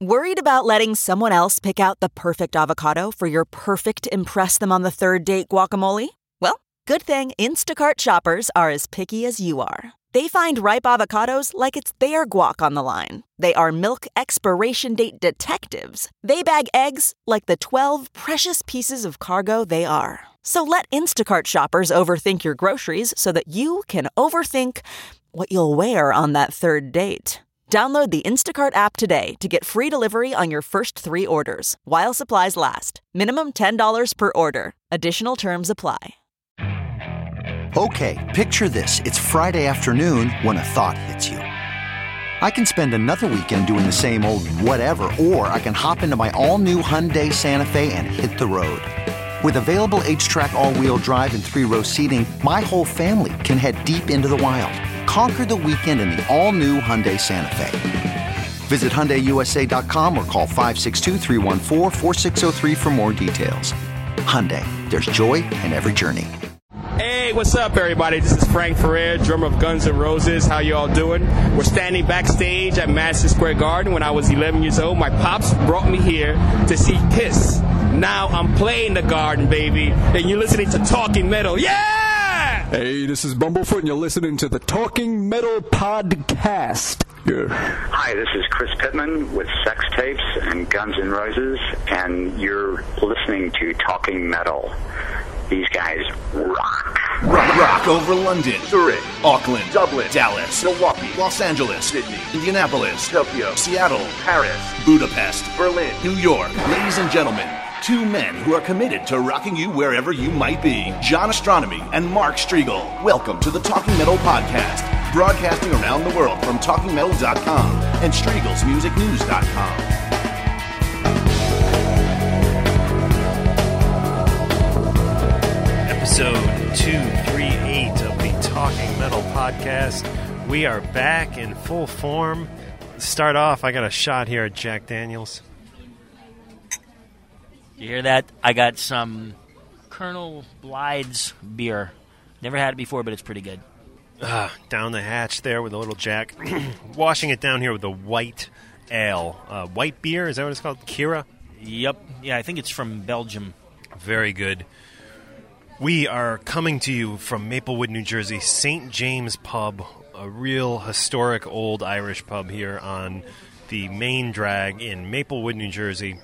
Worried about letting someone else pick out the perfect avocado for your perfect impress them on the third date guacamole? Well, good thing Instacart shoppers are as picky as you are. They find ripe avocados like it's their guac on the line. They are milk expiration date detectives. They bag eggs like the 12 precious pieces of cargo they are. So let Instacart shoppers overthink your groceries so that you can overthink what you'll wear on that third date. Download the Instacart app today to get free delivery on your first 3 orders, while supplies last. Minimum $10 per order. Additional terms apply. Okay, picture this. It's Friday afternoon when a thought hits you. I can spend another weekend doing the same old whatever, or I can hop into my all-new Hyundai Santa Fe and hit the road. With available H-Track all-wheel drive and 3-row seating, my whole family can head deep into the wild. Conquer the weekend in the all-new Hyundai Santa Fe. Visit HyundaiUSA.com or call 562-314-4603 for more details. Hyundai, there's joy in every journey. Hey, what's up, everybody? This is Frank Ferrer, drummer of Guns N' Roses. How you all doing? We're standing backstage at Madison Square Garden. When I was 11 years old, my pops brought me here to see Kiss. Now I'm playing the Garden, baby, and you're listening to Talking Metal. Yeah! Hey, this is Bumblefoot, and you're listening to the Talking Metal Podcast. Yeah. Hi, this is Chris Pittman with Sex Tapes and Guns N' Roses, and you're listening to Talking Metal. These guys rock. Rock over London, Zurich, Auckland, Dublin, Dallas, Milwaukee, Los Angeles, Sydney, Indianapolis, Tokyo, Seattle, Paris, Budapest, Berlin, New York. Ladies and gentlemen, 2 men who are committed to rocking you wherever you might be. John Astronomy and Mark Striegel. Welcome to the Talking Metal Podcast, broadcasting around the world from TalkingMetal.com and StriegelsMusicNews.com. Episode 238 of the Talking Metal Podcast. We are back in full form. To start off, I got a shot here at Jack Daniels. You hear that? I got some Colonel Blythe's beer. Never had it before, but it's pretty good. Down the hatch there with a little Jack. Washing it down here with a white ale. White beer, is that what it's called? Kira? Yep. Yeah, I think it's from Belgium. Very good. We are coming to you from Maplewood, New Jersey, St. James Pub, a real historic old Irish pub here on the main drag in Maplewood, New Jersey.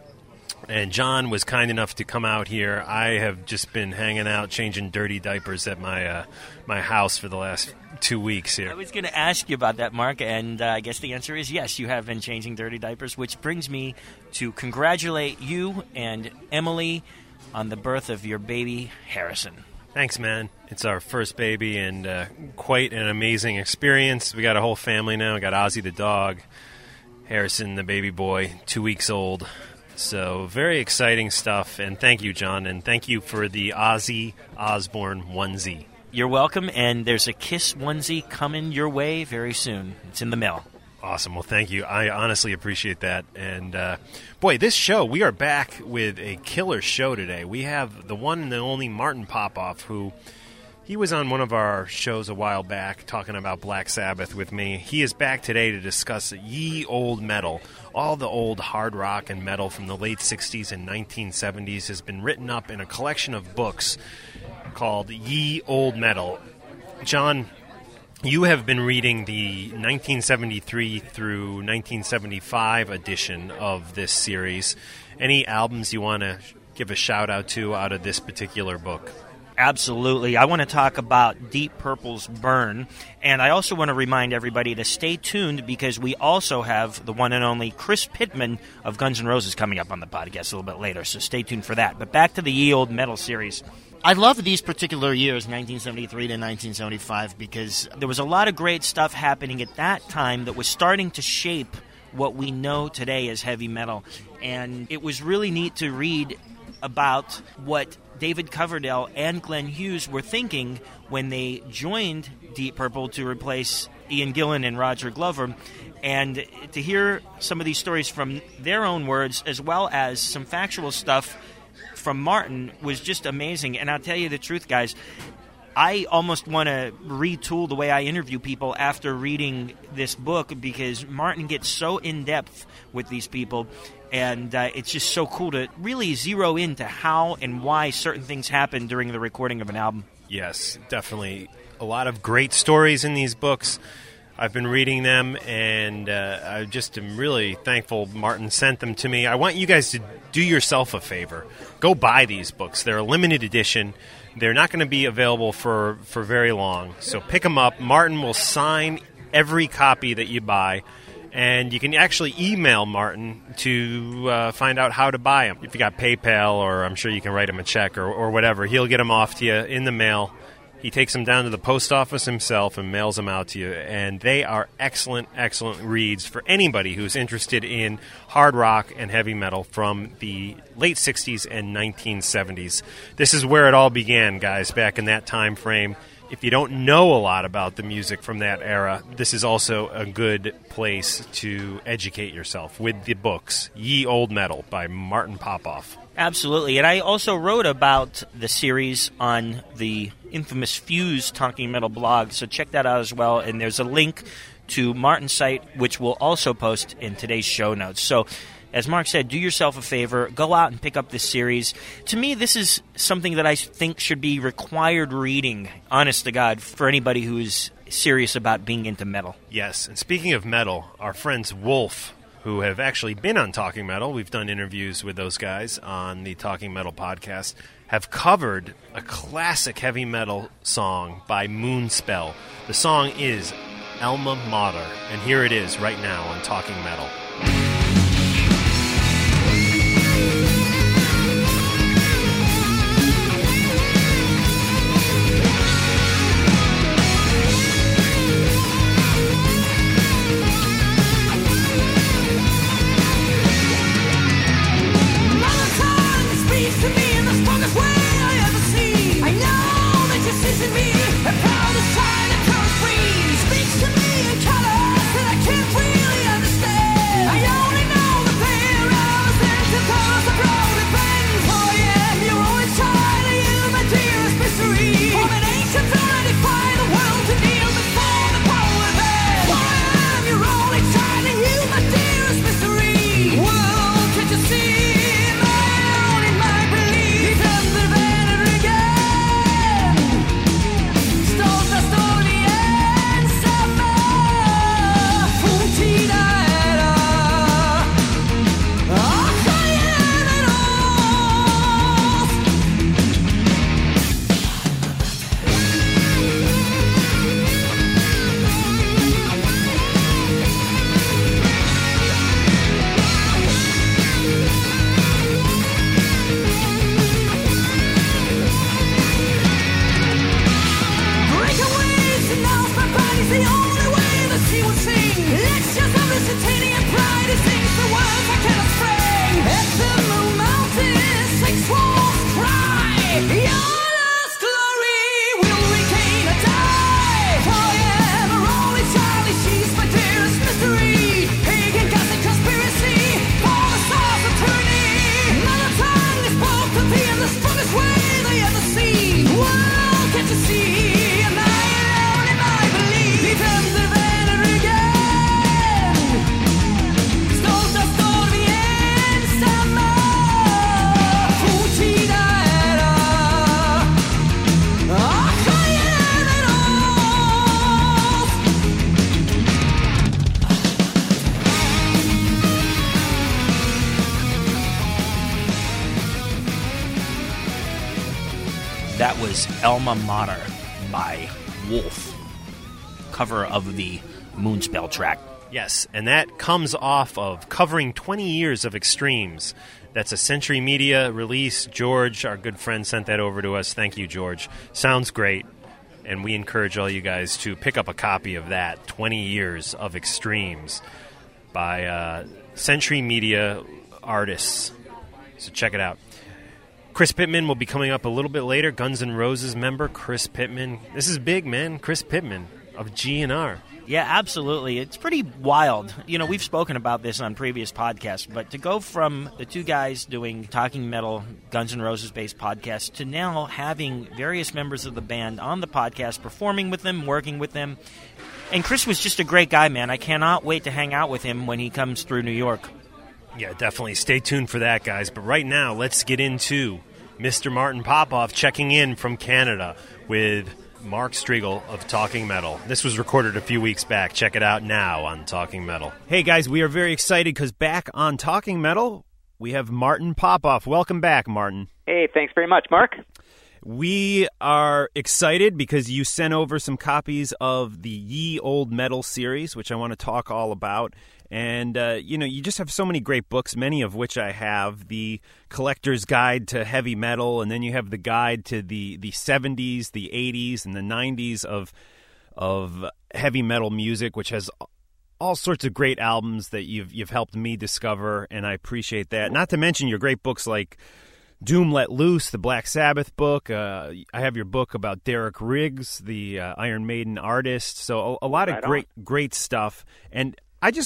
And John was kind enough to come out here. I have just been hanging out, changing dirty diapers at my my house for the last 2 weeks here. I was going to ask you about that, Mark, and I guess the answer is yes, you have been changing dirty diapers, which brings me to congratulate you and Emily on the birth of your baby, Harrison. Thanks, man. It's our first baby, and quite an amazing experience. We got a whole family now. We got Ozzy the dog, Harrison the baby boy, 2 weeks old. So very exciting stuff, and thank you, John, and thank you for the Ozzy Osbourne onesie. You're welcome, and there's a Kiss onesie coming your way very soon. It's in the mail. Awesome. Well, thank you. I honestly appreciate that. And, boy, this show, we are back with a killer show today. We have the one and the only Martin Popoff, who he was on one of our shows a while back talking about Black Sabbath with me. He is back today to discuss ye old metal. All the old hard rock and metal from the late 60s and 1970s has been written up in a collection of books called Ye Old Metal. John, you have been reading the 1973 through 1975 edition of this series. Any albums you want to give a shout-out to out of this particular book? Absolutely. I want to talk about Deep Purple's Burn, and I also want to remind everybody to stay tuned because we also have the one and only Chris Pittman of Guns N' Roses coming up on the podcast a little bit later, so stay tuned for that. But back to the Ye Old Metal series. I love these particular years, 1973 to 1975, because there was a lot of great stuff happening at that time that was starting to shape what we know today as heavy metal. And it was really neat to read about what David Coverdale and Glenn Hughes were thinking when they joined Deep Purple to replace Ian Gillan and Roger Glover, and to hear some of these stories from their own words as well as some factual stuff from Martin was just amazing. And I'll tell you the truth, guys, I almost want to retool the way I interview people after reading this book, because Martin gets so in-depth with these people, and it's just so cool to really zero into how and why certain things happen during the recording of an album. Yes, definitely. A lot of great stories in these books. I've been reading them, and I just am really thankful Martin sent them to me. I want you guys to do yourself a favor. Go buy these books. They're a limited edition. They're not going to be available for very long, so pick them up. Martin will sign every copy that you buy, and you can actually email Martin to find out how to buy them. If you got PayPal, or I'm sure you can write him a check or whatever, he'll get them off to you in the mail. He takes them down to the post office himself and mails them out to you, and they are excellent, excellent reads for anybody who's interested in hard rock and heavy metal from the late 60s and 1970s. This is where it all began, guys, back in that time frame. If you don't know a lot about the music from that era, this is also a good place to educate yourself with the books, Ye Old Metal by Martin Popoff. Absolutely. And I also wrote about the series on the infamous Fuse Talking Metal blog, so check that out as well. And there's a link to Martin's site, which we'll also post in today's show notes. So, as Mark said, do yourself a favor. Go out and pick up this series. To me, this is something that I think should be required reading, honest to God, for anybody who is serious about being into metal. Yes, and speaking of metal, our friends Wolf, who have actually been on Talking Metal, we've done interviews with those guys on the Talking Metal podcast, have covered a classic heavy metal song by Moonspell. The song is Alma Mater, and here it is right now on Talking Metal. That was Alma Mater by Wolf, cover of the Moonspell track. Yes, and that comes off of covering 20 years of Extremes. That's a Century Media release. George, our good friend, sent that over to us. Thank you, George. Sounds great, and we encourage all you guys to pick up a copy of that, 20 Years of Extremes, by Century Media artists. So check it out. Chris Pittman will be coming up a little bit later. Guns N' Roses member Chris Pittman. This is big, man. Chris Pittman. of GNR. Yeah, absolutely. It's pretty wild. You know, we've spoken about this on previous podcasts, but to go from the two guys doing Talking Metal, Guns N' Roses-based podcasts, to now having various members of the band on the podcast, performing with them, working with them. And Chris was just a great guy, man. I cannot wait to hang out with him when he comes through New York. Yeah, definitely. Stay tuned for that, guys. But right now, let's get into Mr. Martin Popoff checking in from Canada with Mark Strigl of Talking Metal. This was recorded a few weeks back. Check it out now on Talking Metal. Hey, guys, we are very excited because back on Talking Metal, we have Martin Popoff. Welcome back, Martin. Hey, thanks very much, Mark. We are excited because you sent over some copies of the Ye Old Metal series, which I want to talk all about. And, you just have so many great books, many of which I have. The Collector's Guide to Heavy Metal, and then you have the guide to the 70s, the 80s, and the 90s of heavy metal music, which has all sorts of great albums that you've helped me discover, and I appreciate that. Not to mention your great books like Doom Let Loose, the Black Sabbath book. I have your book about Derek Riggs, the Iron Maiden artist. So a lot of great stuff. And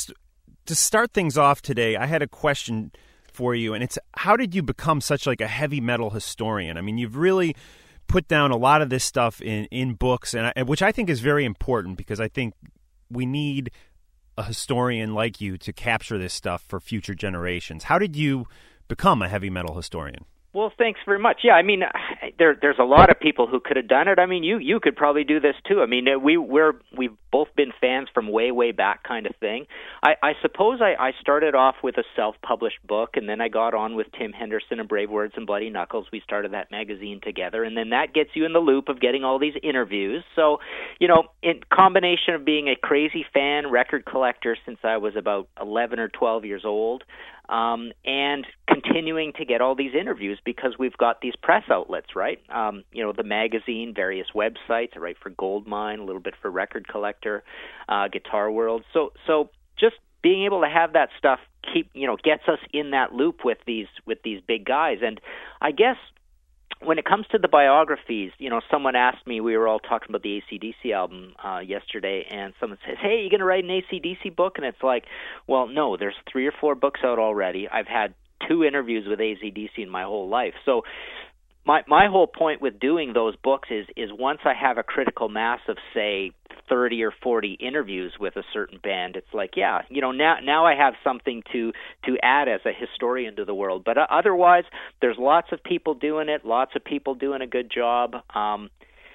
to start things off today, I had a question for you, and it's how did you become such like a heavy metal historian? I mean, you've really put down a lot of this stuff in books, and which I think is very important because I think we need a historian like you to capture this stuff for future generations. How did you become a heavy metal historian? Well, thanks very much. Yeah, I mean, there's a lot of people who could have done it. I mean, you could probably do this too. I mean, we've both been fans from way back, kind of thing. I suppose I started off with a self-published book, and then I got on with Tim Henderson and Brave Words and Bloody Knuckles. We started that magazine together, and then that gets you in the loop of getting all these interviews. So, in combination of being a crazy fan, record collector since I was about 11 or 12 years old, and continuing to get all these interviews because we've got these press outlets, right? The magazine, various websites. I write for Goldmine, a little bit for Record Collector, Guitar World. So just being able to have that stuff gets us in that loop with these big guys. And I guess when it comes to the biographies, someone asked me, we were all talking about the AC/DC album yesterday, and someone says, hey, you going to write an AC/DC book? And it's like, well, no, there's 3 or 4 books out already. I've had 2 interviews with AC/DC in my whole life. So my whole point with doing those books is once I have a critical mass of, say, 30 or 40 interviews with a certain band, it's like, yeah, now I have something to add as a historian to the world. But otherwise, there's lots of people doing it, lots of people doing a good job. I'm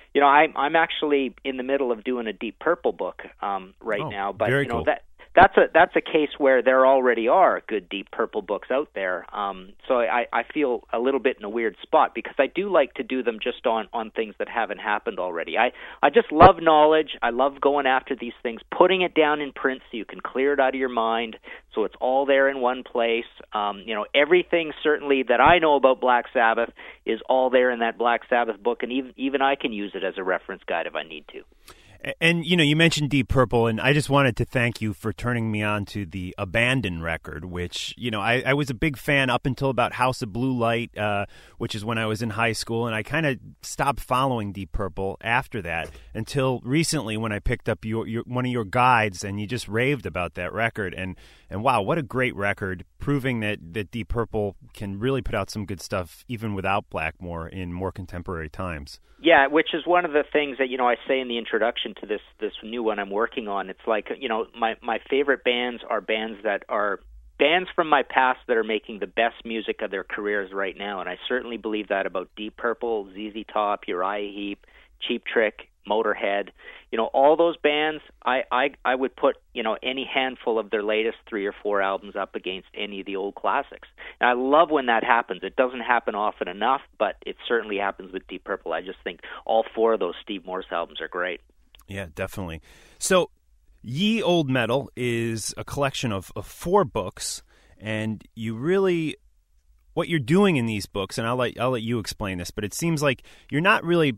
actually in the middle of doing a Deep Purple book right now, but very cool. That's a case where there already are good Deep Purple books out there. So I feel a little bit in a weird spot because I do like to do them just on things that haven't happened already. I just love knowledge. I love going after these things, putting it down in print so you can clear it out of your mind so it's all there in one place. Everything certainly that I know about Black Sabbath is all there in that Black Sabbath book, and even I can use it as a reference guide if I need to. And, you mentioned Deep Purple, and I just wanted to thank you for turning me on to the Abandon record, which, I was a big fan up until about House of Blue Light, which is when I was in high school, and I kind of stopped following Deep Purple after that until recently when I picked up your one of your guides, and you just raved about that record. And wow, what a great record, proving that Deep Purple can really put out some good stuff even without Blackmore in more contemporary times. Yeah, which is one of the things that, I say in the introduction to this new one I'm working on. It's like, my favorite bands are bands that are bands from my past that are making the best music of their careers right now, and I certainly believe that about Deep Purple, ZZ Top, Uriah Heep, Cheap Trick, Motorhead. All those bands, I would put, any handful of their latest 3 or 4 albums up against any of the old classics. And I love when that happens. It doesn't happen often enough, but it certainly happens with Deep Purple. I just think all 4 of those Steve Morse albums are great. Yeah, definitely. So Ye Old Metal is a collection of 4 books, and you really, what you're doing in these books, and I'll let you explain this, but it seems like you're not really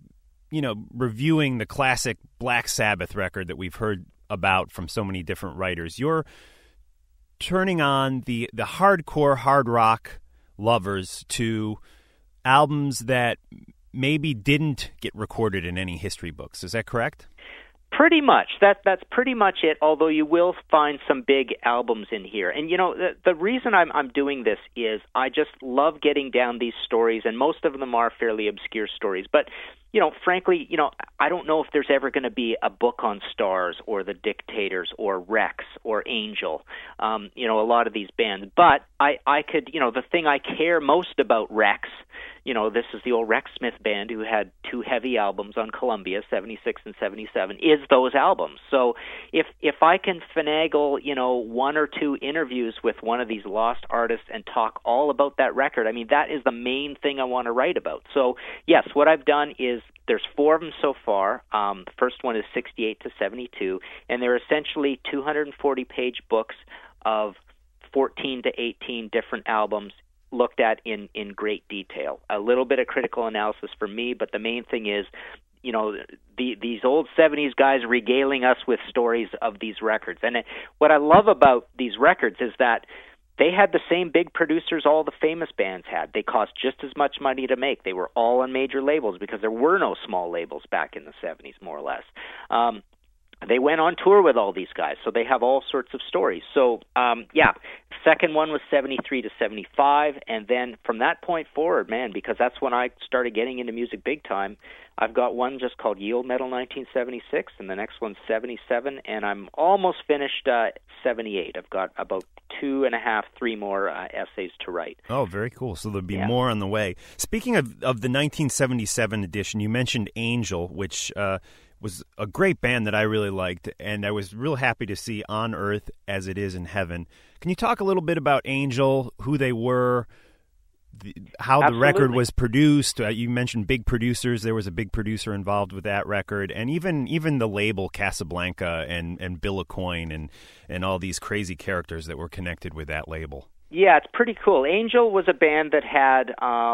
reviewing the classic Black Sabbath record that we've heard about from so many different writers. You're turning on the hardcore hard rock lovers to albums that maybe didn't get recorded in any history books. Is that correct? Pretty much. That's pretty much it, although you will find some big albums in here. And, you know, the reason I'm doing this is I just love getting down these stories, and most of them are fairly obscure stories. But, you know, frankly, you know, I don't know if there's ever going to be a book on Stars or The Dictators or Rex or Angel, you know, a lot of these bands. But I could, you know, the thing I care most about Rex, you know, this is the old Rex Smith band who had 2 heavy albums on Columbia, 76 and 77, is those albums. So if I can finagle, you know, 1 or 2 interviews with one of these lost artists and talk all about that record, I mean, that is the main thing I want to write about. So, yes, what I've done is there's 4 of them so far. The first one is 68 to 72, and they're essentially 240-page books of 14 to 18 different albums looked at in great detail. A little bit of critical analysis for me, but the main thing is, you know, these old 70s guys regaling us with stories of these records. And what I love about these records is that they had the same big producers all the famous bands had. They cost just as much money to make. They were all on major labels because there were no small labels back in the 70s, more or less. They went on tour with all these guys, so they have all sorts of stories. So, yeah, second one was 73 to 75, and then from that point forward, man, because that's when I started getting into music big time, I've got one just called Ye Olde Metal 1976, and the next one's 77, and I'm almost finished 78. I've got about 2.5, 3 more essays to write. Oh, very cool. So there'll be more on the way. Speaking of the 1977 edition, you mentioned Angel, which was a great band that I really liked, and I was real happy to see On Earth as It Is in Heaven. Can you talk a little bit about Angel, who they were, how Absolutely. the record was produced? You mentioned big producers. There was a big producer involved with that record, and even the label Casablanca and Bill Aucoin and all these crazy characters that were connected with that label. Yeah, it's pretty cool. Angel was a band that had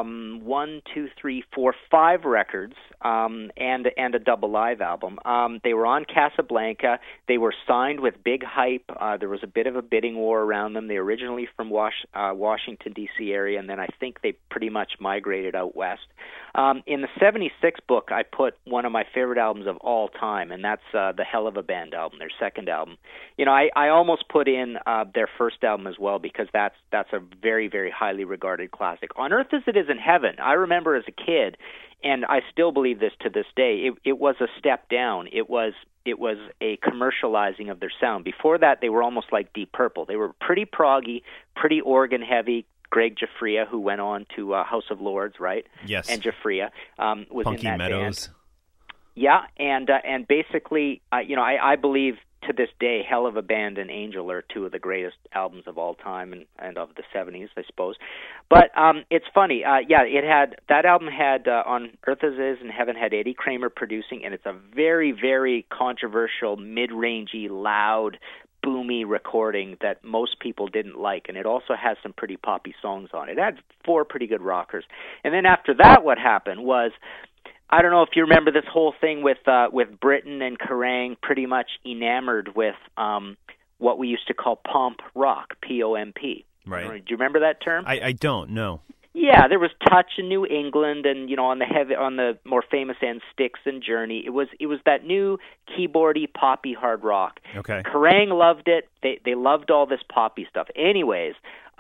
5 records and a double live album. They were on Casablanca. They were signed with big hype. There was a bit of a bidding war around them. They were originally from Washington, D.C. area, and then I think they pretty much migrated out west. In the 76 book, I put one of my favorite albums of all time, and that's the Hell of a Band album, their second album. You know, I almost put in their first album as well because that's a very, very highly regarded classic. On Earth as It Is in Heaven, I remember as a kid, and I still believe this to this day, it was a step down. It was a commercializing of their sound. Before that, they were almost like Deep Purple. They were pretty proggy, pretty organ-heavy. Greg Giuffria, who went on to House of Lords, right? Yes. And Giuffria was Funky in that Meadows. band. Yeah, and basically, you know, I believe to this day, Hell of a Band and Angel are 2 of the greatest albums of all time and of the 70s, I suppose. But it's funny. That album had On Earth as It Is in Heaven had Eddie Kramer producing, and it's a very, very controversial, mid-rangey, loud, boomy recording that most people didn't like, and it also has some pretty poppy songs on it. It had 4 pretty good rockers. And then after that, what happened was, I don't know if you remember this whole thing with Britain and Kerrang pretty much enamored with what we used to call pomp rock, P-O-M-P. Right. Do you remember that term? I don't know. Yeah, there was Touch in New England, and you know, on the more famous end, Styx and Journey. It was that new keyboardy, poppy hard rock. Okay. Kerrang loved it. They loved all this poppy stuff. Anyways,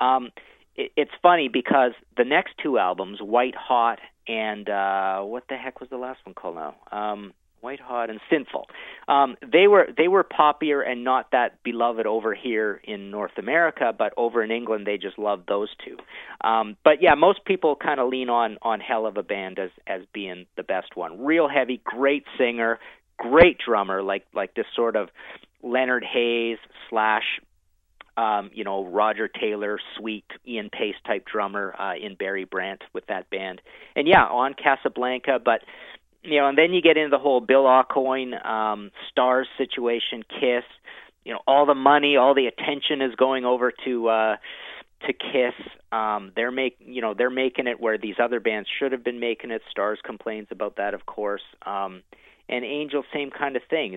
it's funny because the next 2 albums, White Hot and what the heck was the last one called now? White Hot and Sinful. They were poppier and not that beloved over here in North America, but over in England they just loved those 2. But yeah, most people kind of lean on Hell of a Band as being the best one. Real heavy, great singer, great drummer, like this sort of Leonard Hayes / you know, Roger Taylor, sweet Ian Pace type drummer in Barry Brandt with that band. And yeah, on Casablanca, but you know, and then you get into the whole Bill Aucoin, Stars situation, Kiss. You know, all the money, all the attention is going over to Kiss. They're making it where these other bands should have been making it. Stars complains about that, of course. And Angel, same kind of thing.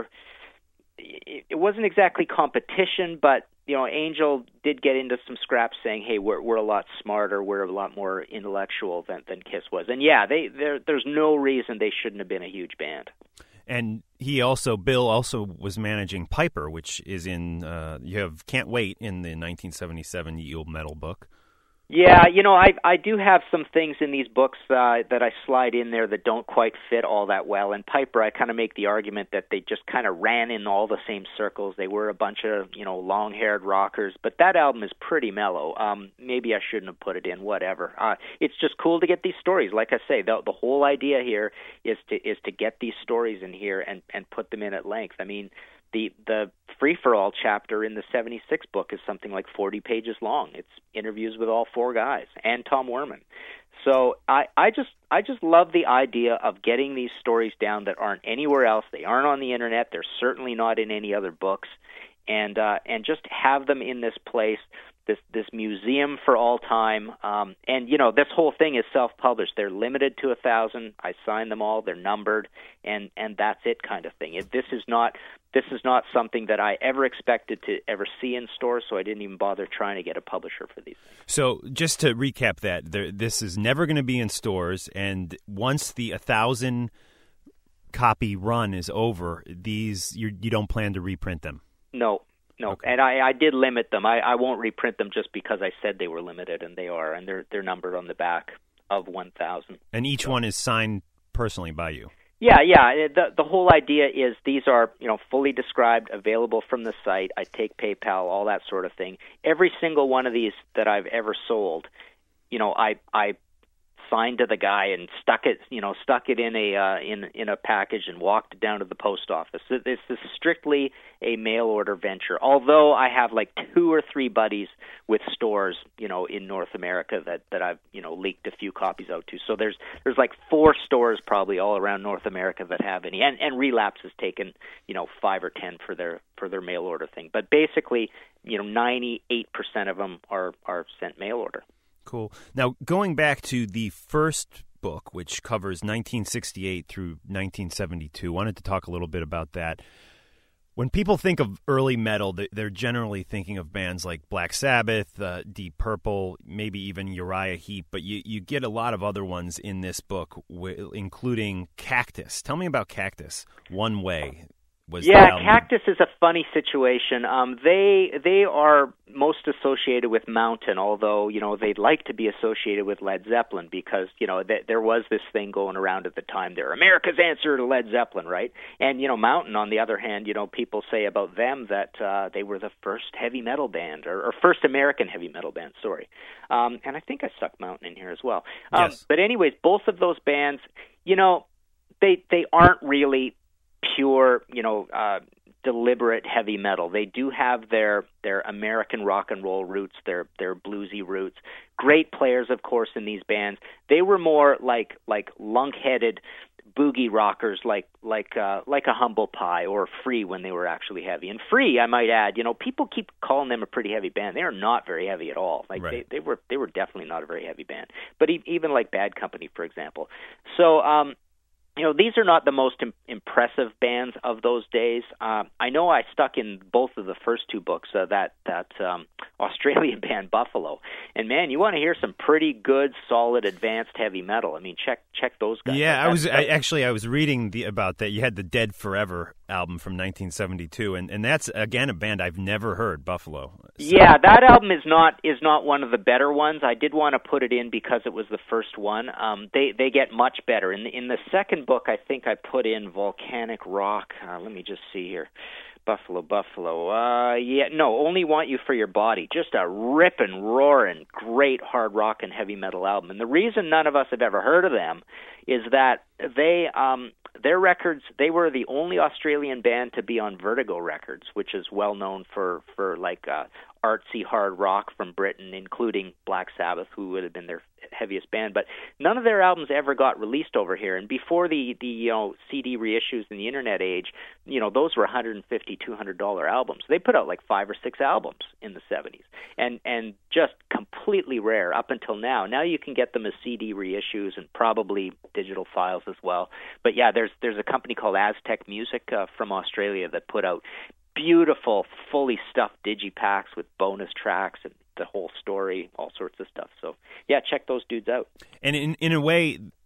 It wasn't exactly competition, but you know, Angel did get into some scraps saying, "Hey, we're a lot smarter, we're a lot more intellectual than Kiss was." And yeah, there's no reason they shouldn't have been a huge band. And Bill also was managing Piper, which is in, you have Can't Wait in the 1977 Ye Olde Metal book. Yeah, I do have some things in these books that I slide in there that don't quite fit all that well. And Piper, I kind of make the argument that they just kind of ran in all the same circles. They were a bunch of, long-haired rockers. But that album is pretty mellow. Maybe I shouldn't have put it in, whatever. It's just cool to get these stories. Like I say, the whole idea here is to get these stories in here and put them in at length. I mean, the free-for-all chapter in the 76 book is something like 40 pages long. It's interviews with all four guys and Tom Werman. So I just love the idea of getting these stories down that aren't anywhere else. They aren't on the internet. They're certainly not in any other books, and just have them in this place, this museum for all time. And this whole thing is self-published. They're limited to 1,000. I signed them all. They're numbered, and that's it, kind of thing. This is not something that I ever expected to ever see in stores, so I didn't even bother trying to get a publisher for these things. So just to recap that, this is never going to be in stores, and once the 1,000 copy run is over, you don't plan to reprint them? No. Okay. And I did limit them. I won't reprint them just because I said they were limited, and they are, and they're numbered on the back of 1,000. And each one is signed personally by you? Yeah. The whole idea is these are, fully described, available from the site. I take PayPal, all that sort of thing. Every single one of these that I've ever sold, I signed to the guy and stuck it in a package and walked it down to the post office. This is strictly a mail order venture. Although I have like 2 or 3 buddies with stores, in North America that I've leaked a few copies out to. So there's like 4 stores probably all around North America that have any. And Relapse has taken 5 or 10 for their mail order thing. But basically 98% of them are sent mail order. Cool. Now, going back to the first book, which covers 1968 through 1972, wanted to talk a little bit about that. When people think of early metal, they're generally thinking of bands like Black Sabbath, Deep Purple, maybe even Uriah Heep, but you get a lot of other ones in this book, including Cactus. Tell me about Cactus, One Way. Cactus is a funny situation. They are most associated with Mountain, although they'd like to be associated with Led Zeppelin because there was this thing going around at the time. They're America's answer to Led Zeppelin, right? And Mountain, on the other hand, people say about them that they were the first heavy metal band or first American heavy metal band. Sorry, and I think I stuck Mountain in here as well. Yes. But anyways, both of those bands, they aren't really pure, deliberate heavy metal. They do have their American rock and roll roots, their bluesy roots. Great players, of course, in these bands. They were more like lunk-headed boogie rockers, like a Humble Pie or Free when they were actually heavy. And Free, I might add, people keep calling them a pretty heavy band. They are not very heavy at all. Right. They were definitely not a very heavy band. But even like Bad Company, for example. So these are not the most impressive bands of those days. I know I stuck in both of the first 2 books that Australian band Buffalo, and man, you want to hear some pretty good, solid, advanced heavy metal. I mean, check those guys. Yeah, I was reading about that. You had the Dead Forever album from 1972, and that's again a band I've never heard, Buffalo. So. Yeah, that album is not one of the better ones. I did want to put it in because it was the first one. They get much better. In the second book, I think I put in Volcanic Rock. Let me just see here. Buffalo. Only Want You for Your Body. Just a ripping, roaring, great hard rock and heavy metal album. And the reason none of us have ever heard of them is that their records, they were the only Australian band to be on Vertigo Records, which is well known for artsy hard rock from Britain, including Black Sabbath, who would have been their heaviest band. But none of their albums ever got released over here. And before the CD reissues in the internet age, those were $150, $200 albums. They put out like 5 or 6 albums in the 70s, and just completely rare up until now. Now you can get them as CD reissues and probably digital files as well. But yeah, there's a company called Aztec Music from Australia that put out beautiful, fully stuffed digipacks with bonus tracks and the whole story, all sorts of stuff. So, yeah, check those dudes out. And in a way,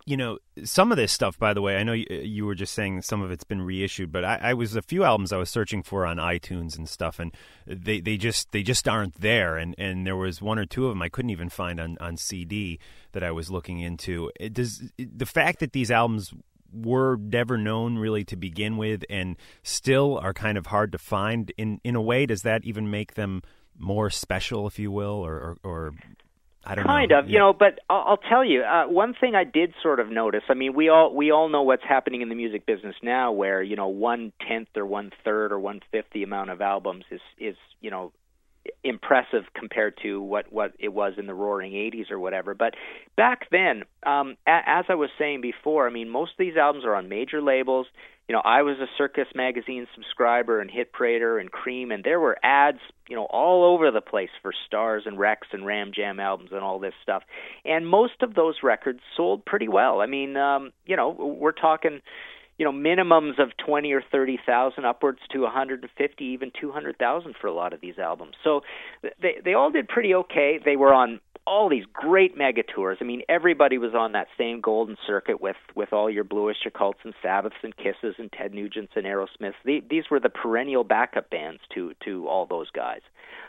You know, some of this stuff, by the way, I know you were just saying some of it's been reissued, but I was a few albums I was searching for on iTunes and stuff, and they just aren't there. And there was one or two of them I couldn't even find on CD that I was looking into. The fact that these albums were never known really to begin with and still are kind of hard to find, in a way, does that even make them more special, if you will, or I don't know. Kind of, but I'll tell you, one thing I did sort of notice, I mean, we all know what's happening in the music business now, where, 1/10 or 1/3 or 1/5 the amount of albums is impressive compared to what it was in the roaring 80s or whatever. But back then, as I was saying before, I mean, most of these albums are on major labels. I was a Circus Magazine subscriber and Hit Parader and Cream, and there were ads, all over the place for Stars and Rex and Ram Jam albums and all this stuff. And most of those records sold pretty well. I mean, we're talking, minimums of 20 or 30,000, upwards to 150, even 200,000 for a lot of these albums. So they all did pretty okay. They were on all these great mega tours. I mean, everybody was on that same golden circuit with all your Blue Oyster Cults and Sabbaths and Kisses and Ted Nugents and Aerosmiths. These were the perennial backup bands to all those guys.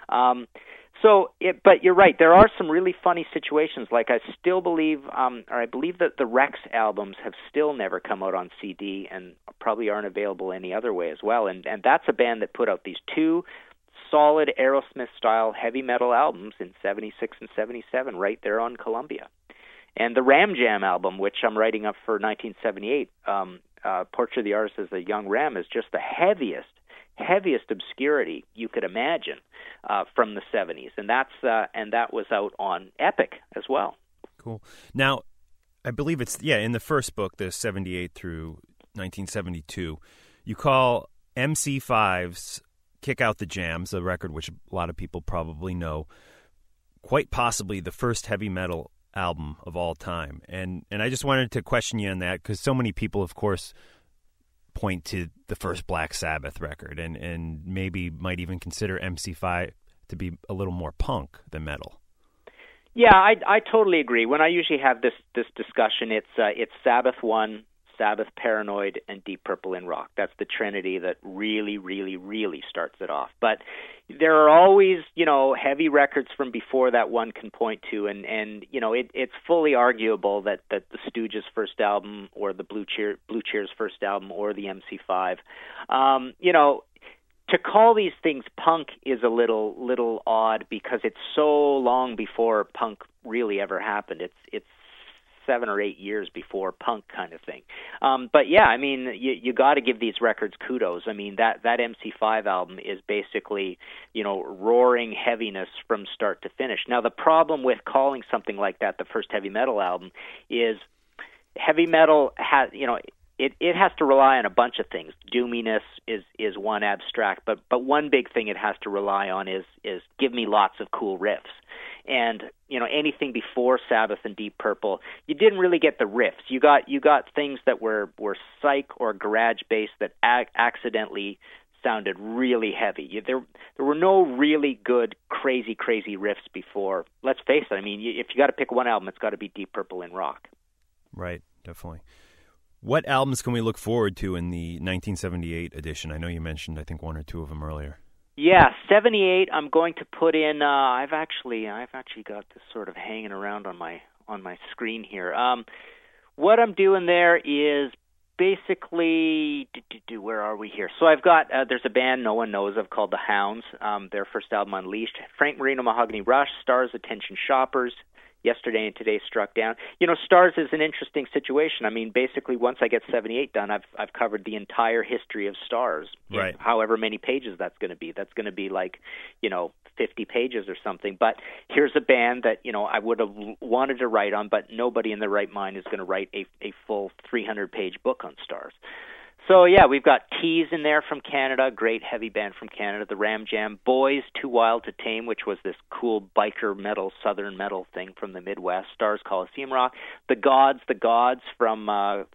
But you're right. There are some really funny situations. Like I still believe, I believe that the Rex albums have still never come out on CD and probably aren't available any other way as well. And that's a band that put out these two solid Aerosmith-style heavy metal albums in 76 and 77 right there on Columbia. And the Ram Jam album, which I'm writing up for 1978, Portrait of the Artist as a Young Ram, is just the heaviest obscurity you could imagine from the 70s. And that was out on Epic as well. Cool. Now, I believe it's, in the first book, the 78 through 1972, you call MC5's Kick Out the Jams, a record which a lot of people probably know, quite possibly the first heavy metal album of all time. And I just wanted to question you on that, because so many people, of course, point to the first Black Sabbath record and maybe might even consider MC5 to be a little more punk than metal. Yeah, I totally agree. When I usually have this discussion, it's Sabbath 1, Sabbath, Paranoid, and Deep Purple in rock. That's the trinity that really, really, really starts it off. But there are always, heavy records from before that one can point to, and it's fully arguable that the Stooges' first album or the Blue Cheers' first album or the MC5, to call these things punk is a little odd, because it's so long before punk really ever happened. It's 7 or 8 years before punk kind of thing. But yeah, I mean, you got to give these records kudos. I mean, that MC5 album is basically, roaring heaviness from start to finish. Now, the problem with calling something like that the first heavy metal album is heavy metal has, it has to rely on a bunch of things. Doominess is one abstract, but one big thing it has to rely on is give me lots of cool riffs. And anything before Sabbath and Deep Purple, you didn't really get the riffs. You got things that were psych or garage based that accidentally sounded really heavy. There were no really good crazy riffs before. Let's face it. I mean, if you got to pick one album, it's got to be Deep Purple in rock. Right, definitely. What albums can we look forward to in the 1978 edition? I know you mentioned, I think, one or two of them earlier. Yeah, 78. I'm going to put in. I've actually got this sort of hanging around on my screen here. What I'm doing there is basically, where are we here? So I've got there's a band no one knows of called the Hounds. Their first album, Unleashed. Frank Marino, Mahogany Rush. Stars, Attention Shoppers. Yesterday and Today, Struck Down. Stars is an interesting situation. I mean, basically, once I get 78 done, I've covered the entire history of Stars. Right. However many pages that's going to be. That's going to be like, 50 pages or something. But here's a band that, I would have wanted to write on, but nobody in their right mind is going to write a full 300-page book on Stars. So, yeah, we've got Tease in there from Canada, great heavy band from Canada, the Ram Jam, Boys, Too Wild to Tame, which was this cool biker metal, southern metal thing from the Midwest, Stars, Coliseum Rock, The Gods from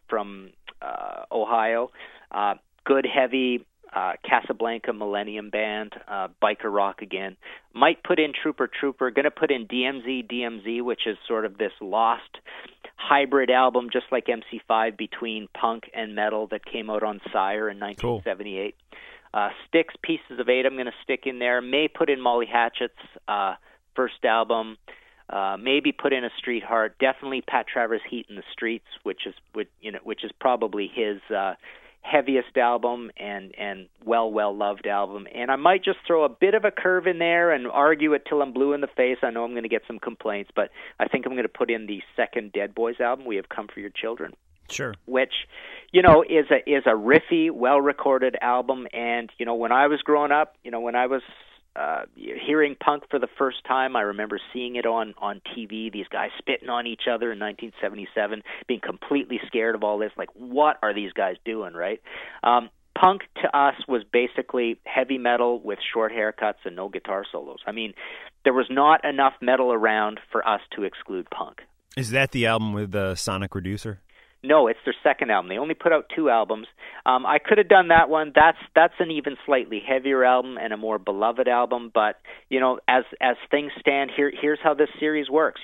Ohio, good heavy Casablanca Millennium Band, biker rock again. Might put in Trooper, going to put in DMZ, which is sort of this lost hybrid album, just like MC5, between punk and metal that came out on Sire in 1978. Cool. Styx, Pieces of Eight, I'm going to stick in there. May put in Molly Hatchet's first album. Maybe put in A Street Heart. Definitely Pat Travers' Heat in the Streets, which is probably his heaviest album and well loved album. And I might just throw a bit of a curve in there and argue it till I'm blue in the face. I know I'm going to get some complaints, but I think I'm going to put in the second Dead Boys album, We Have Come for Your Children. Sure. Which, is a riffy, well recorded album. And when I was growing up, when I was hearing punk for the first time, I remember seeing it on TV, these guys spitting on each other in 1977, being completely scared of all this, like, what are these guys doing, right? Punk to us was basically heavy metal with short haircuts and no guitar solos. I mean, there was not enough metal around for us to exclude punk. Is that the album with Sonic Reducer? No, it's their second album. They only put out 2 albums. I could have done that one. That's an even slightly heavier album and a more beloved album. But as things stand, here's how this series works.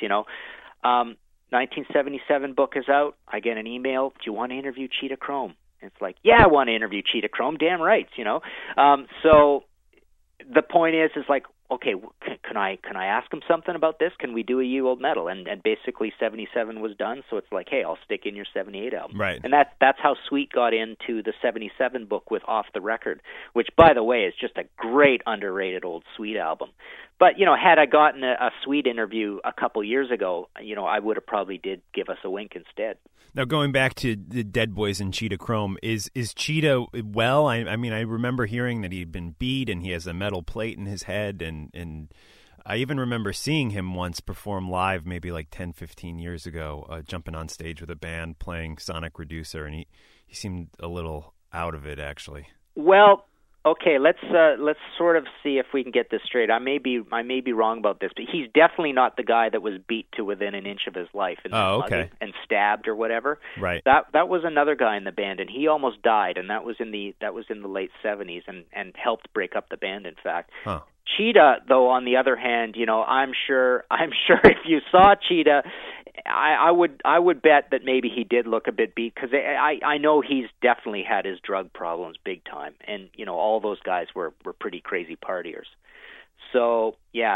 1977 book is out. I get an email. Do you want to interview Cheetah Chrome? And it's like, yeah, I want to interview Cheetah Chrome. Damn right. So the point is like, okay, can I ask him something about this? Can we do a Ye Old Metal? And basically 77 was done, so it's like, hey, I'll stick in your 78 album. Right. And that's how Sweet got into the 77 book with Off the Record, which, by the way, is just a great underrated old Sweet album. But, had I gotten a Sweet interview a couple years ago, I would have probably did give us a wink instead. Now, going back to the Dead Boys and Cheetah Chrome, is Cheetah well? I mean, I remember hearing that he'd been beat and he has a metal plate in his head, and I even remember seeing him once perform live maybe like 10, 15 years ago, jumping on stage with a band playing Sonic Reducer, and he seemed a little out of it, actually. Well, okay, let's sort of see if we can get this straight. I may be wrong about this, but he's definitely not the guy that was beat to within an inch of his life and stabbed or whatever. Right. That was another guy in the band, and he almost died, and that was in the late 70s, and helped break up the band, in fact. Huh. Cheetah, though, on the other hand, I'm sure if you saw Cheetah, I would bet that maybe he did look a bit beat, because I know he's definitely had his drug problems big time, and all those guys were pretty crazy partiers. So yeah,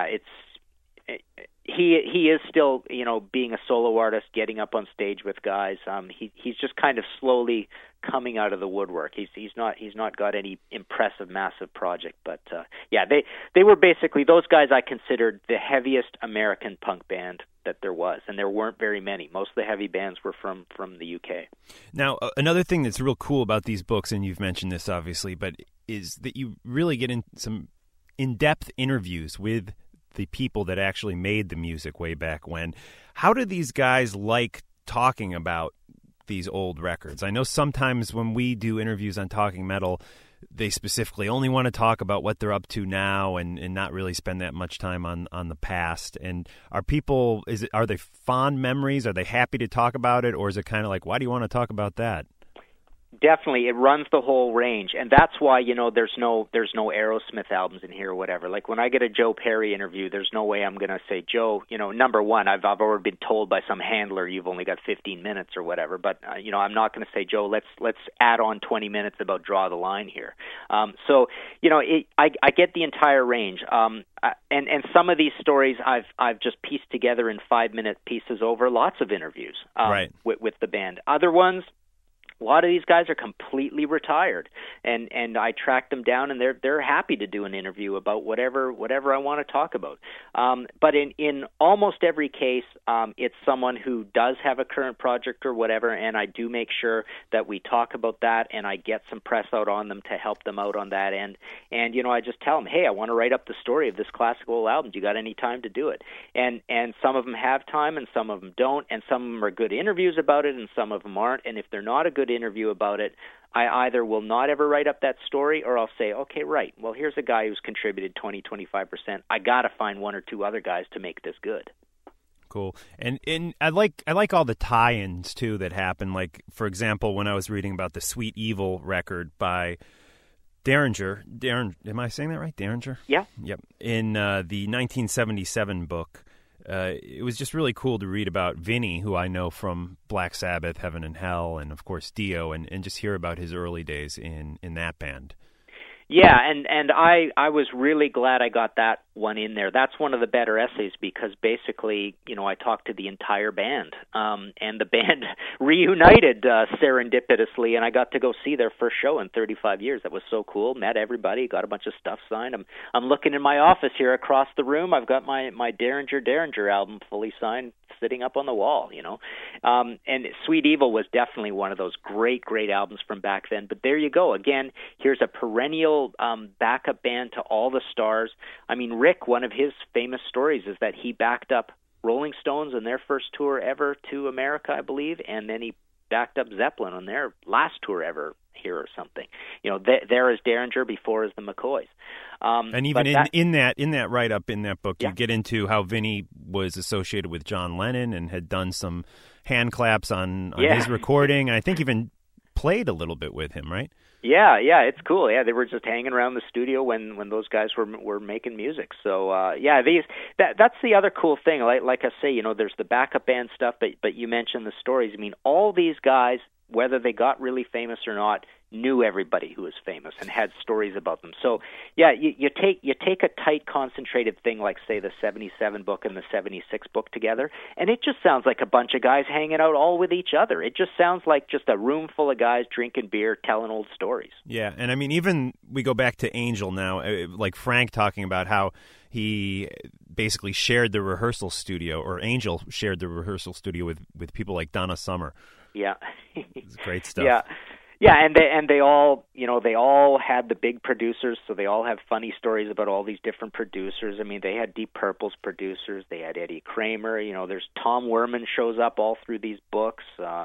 he is still being a solo artist, getting up on stage with guys. He's just kind of slowly coming out of the woodwork. He's not got any impressive massive project, but yeah, they were basically, those guys I considered the heaviest American punk band that there was, and there weren't very many. Most of the heavy bands were from the UK. Now, another thing that's real cool about these books, and you've mentioned this obviously, but is that you really get in some in-depth interviews with the people that actually made the music way back when. How do these guys like talking about these old records? I know sometimes when we do interviews on Talking Metal, they specifically only want to talk about what they're up to now and not really spend that much time on the past. And are they fond memories? Are they happy to talk about it? Or is it kind of like, why do you want to talk about that? Definitely, it runs the whole range, and that's why there's no Aerosmith albums in here or whatever. Like when I get a Joe Perry interview, there's no way I'm going to say, Joe, number one, I've already been told by some handler you've only got 15 minutes or whatever. But I'm not going to say, Joe, let's add on 20 minutes about Draw the Line here. So I get the entire range. And some of these stories I've just pieced together in 5-minute pieces over lots of interviews right. with the band. Other ones, a lot of these guys are completely retired, and I track them down, and they're happy to do an interview about whatever I want to talk about. But in almost every case, it's someone who does have a current project or whatever, and I do make sure that we talk about that, and I get some press out on them to help them out on that end. And I just tell them, hey, I want to write up the story of this classical album. Do you got any time to do it? And some of them have time, and some of them don't, and some of them are good interviews about it, and some of them aren't. And if they're not a good interview about it, I either will not ever write up that story, or I'll say, okay, right, well, here's a guy who's contributed 20-25%. I got to find one or two other guys to make this good. Cool. And I like all the tie-ins too that happen. Like, for example, when I was reading about the Sweet Evil record by Derringer, am I saying that right? Derringer? Yeah. Yep. In the 1977 book, it was just really cool to read about Vinny, who I know from Black Sabbath, Heaven and Hell, and of course Dio, and just hear about his early days in that band. Yeah, and I was really glad I got that one in there. That's one of the better essays because basically, I talked to the entire band, and the band reunited serendipitously, and I got to go see their first show in 35 years. That was so cool. Met everybody, got a bunch of stuff signed. I'm looking in my office here across the room. I've got my Derringer album fully signed, sitting up on the wall, and Sweet Evil was definitely one of those great albums from back then. But there you go. Again, here's a perennial backup band to all the stars. I mean, Rick, one of his famous stories is that he backed up Rolling Stones on their first tour ever to America, I believe, and then he backed up Zeppelin on their last tour ever here or something. There is Derringer, before is the McCoys. And even in that write-up in that book, you get into how Vinny was associated with John Lennon and had done some hand claps on his recording, and I think even played a little bit with him, right? Yeah, it's cool. Yeah, they were just hanging around the studio when those guys were making music. So that's the other cool thing. Like I say, there's the backup band stuff, but you mentioned the stories. I mean, all these guys, whether they got really famous or not, knew everybody who was famous and had stories about them. So yeah, you take a tight, concentrated thing like, say, the 77 book and the 76 book together, and it just sounds like a bunch of guys hanging out all with each other. It just sounds like just a room full of guys drinking beer, telling old stories. Yeah, and I mean, even we go back to Angel now, like Frank talking about how he basically shared the rehearsal studio, or Angel shared the rehearsal studio with people like Donna Summer. Yeah. It's great stuff. Yeah, and they all, they all had the big producers, so they all have funny stories about all these different producers. I mean, they had Deep Purple's producers, they had Eddie Kramer, there's Tom Werman shows up all through these books.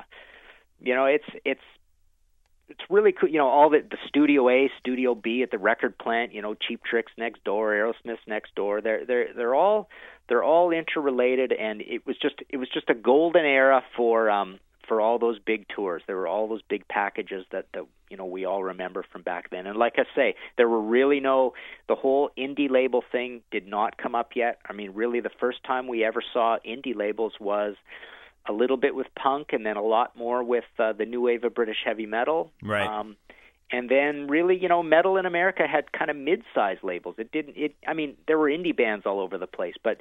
It's really cool, all the Studio A, Studio B at the record plant, Cheap Trick's next door, Aerosmith's next door. They're all interrelated, and it was just a golden era for all those big tours. There were all those big packages that we all remember from back then. And like I say, there were really the whole indie label thing did not come up yet. I mean, really the first time we ever saw indie labels was a little bit with punk, and then a lot more with the new wave of British heavy metal. Right. And then really, metal in America had kind of mid-sized labels. I mean, there were indie bands all over the place, but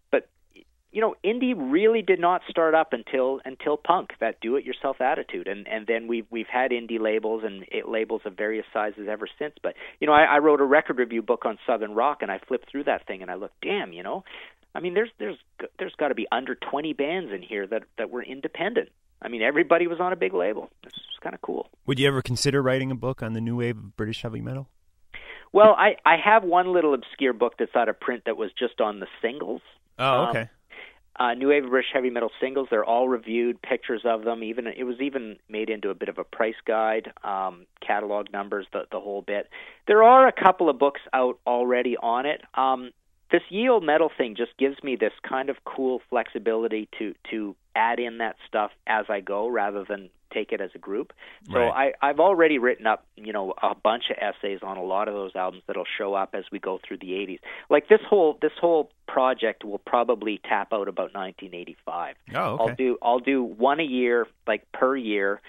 indie really did not start up until punk, that do-it-yourself attitude, and then we've had indie labels and labels of various sizes ever since. But I wrote a record review book on Southern rock, and I flipped through that thing and I looked, damn, I mean, there's got to be under 20 bands in here that were independent. I mean, everybody was on a big label. It's kind of cool. Would you ever consider writing a book on the new wave of British heavy metal? Well, I have one little obscure book that's out of print that was just on the singles. Oh, okay. New Wave of British heavy metal singles. They're all reviewed, pictures of them. It was even made into a bit of a price guide, catalog numbers, the whole bit. There are a couple of books out already on it. This Ye Olde Metal thing just gives me this kind of cool flexibility to add in that stuff as I go rather than take it as a group. So right. I've already written up, a bunch of essays on a lot of those albums that'll show up as we go through the 80s. Like this whole project will probably tap out about 1985. Oh, okay. I'll do one a year, like per year,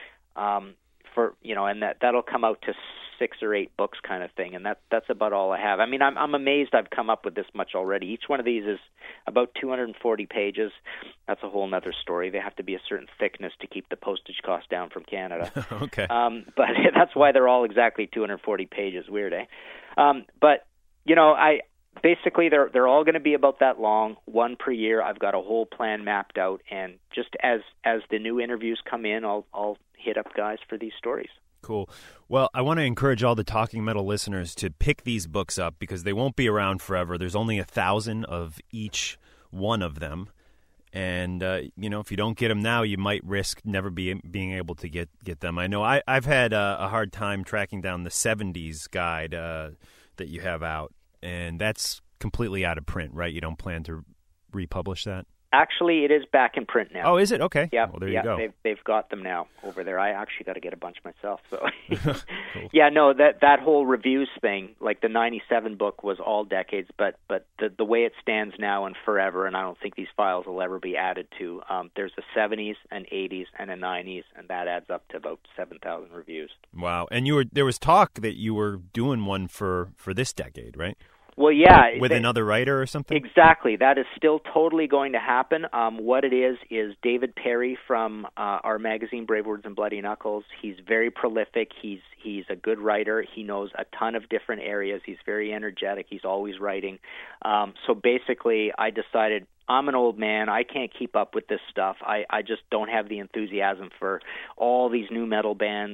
for and that'll come out to 6 or 8 books kind of thing, and that's about all I have. I mean, I'm amazed I've come up with this much already. Each one of these is about 240 pages. That's a whole nother story. They have to be a certain thickness to keep the postage cost down from Canada. Okay. But that's why they're all exactly 240 pages. Weird, eh? But I basically they're all going to be about that long, one per year. I've got a whole plan mapped out, and just as the new interviews come in, I'll hit up guys for these stories. Cool. Well, I want to encourage all the Talking Metal listeners to pick these books up because they won't be around forever. There's only 1,000 of each one of them. And, if you don't get them now, you might risk never being able to get them. I know I've had a hard time tracking down the 70s guide that you have out, and that's completely out of print, right? You don't plan to republish that? Actually, it is back in print now. Oh, is it? Okay. Yeah. Well, there you go. They've got them now over there. I actually got to get a bunch myself. So, Cool. Yeah, no, that whole reviews thing, like the '97 book was all decades, but the way it stands now and forever, and I don't think these files will ever be added to. There's a '70s, an '80s, and a '90s, and that adds up to about 7,000 reviews. Wow. And there was talk that you were doing one for this decade, right? Well, yeah. With another writer or something? Exactly. That is still totally going to happen. What it is David Perry from our magazine, Brave Words and Bloody Knuckles. He's very prolific. He's a good writer. He knows a ton of different areas. He's very energetic. He's always writing. So basically, I decided I'm an old man. I can't keep up with this stuff. I just don't have the enthusiasm for all these new metal bands.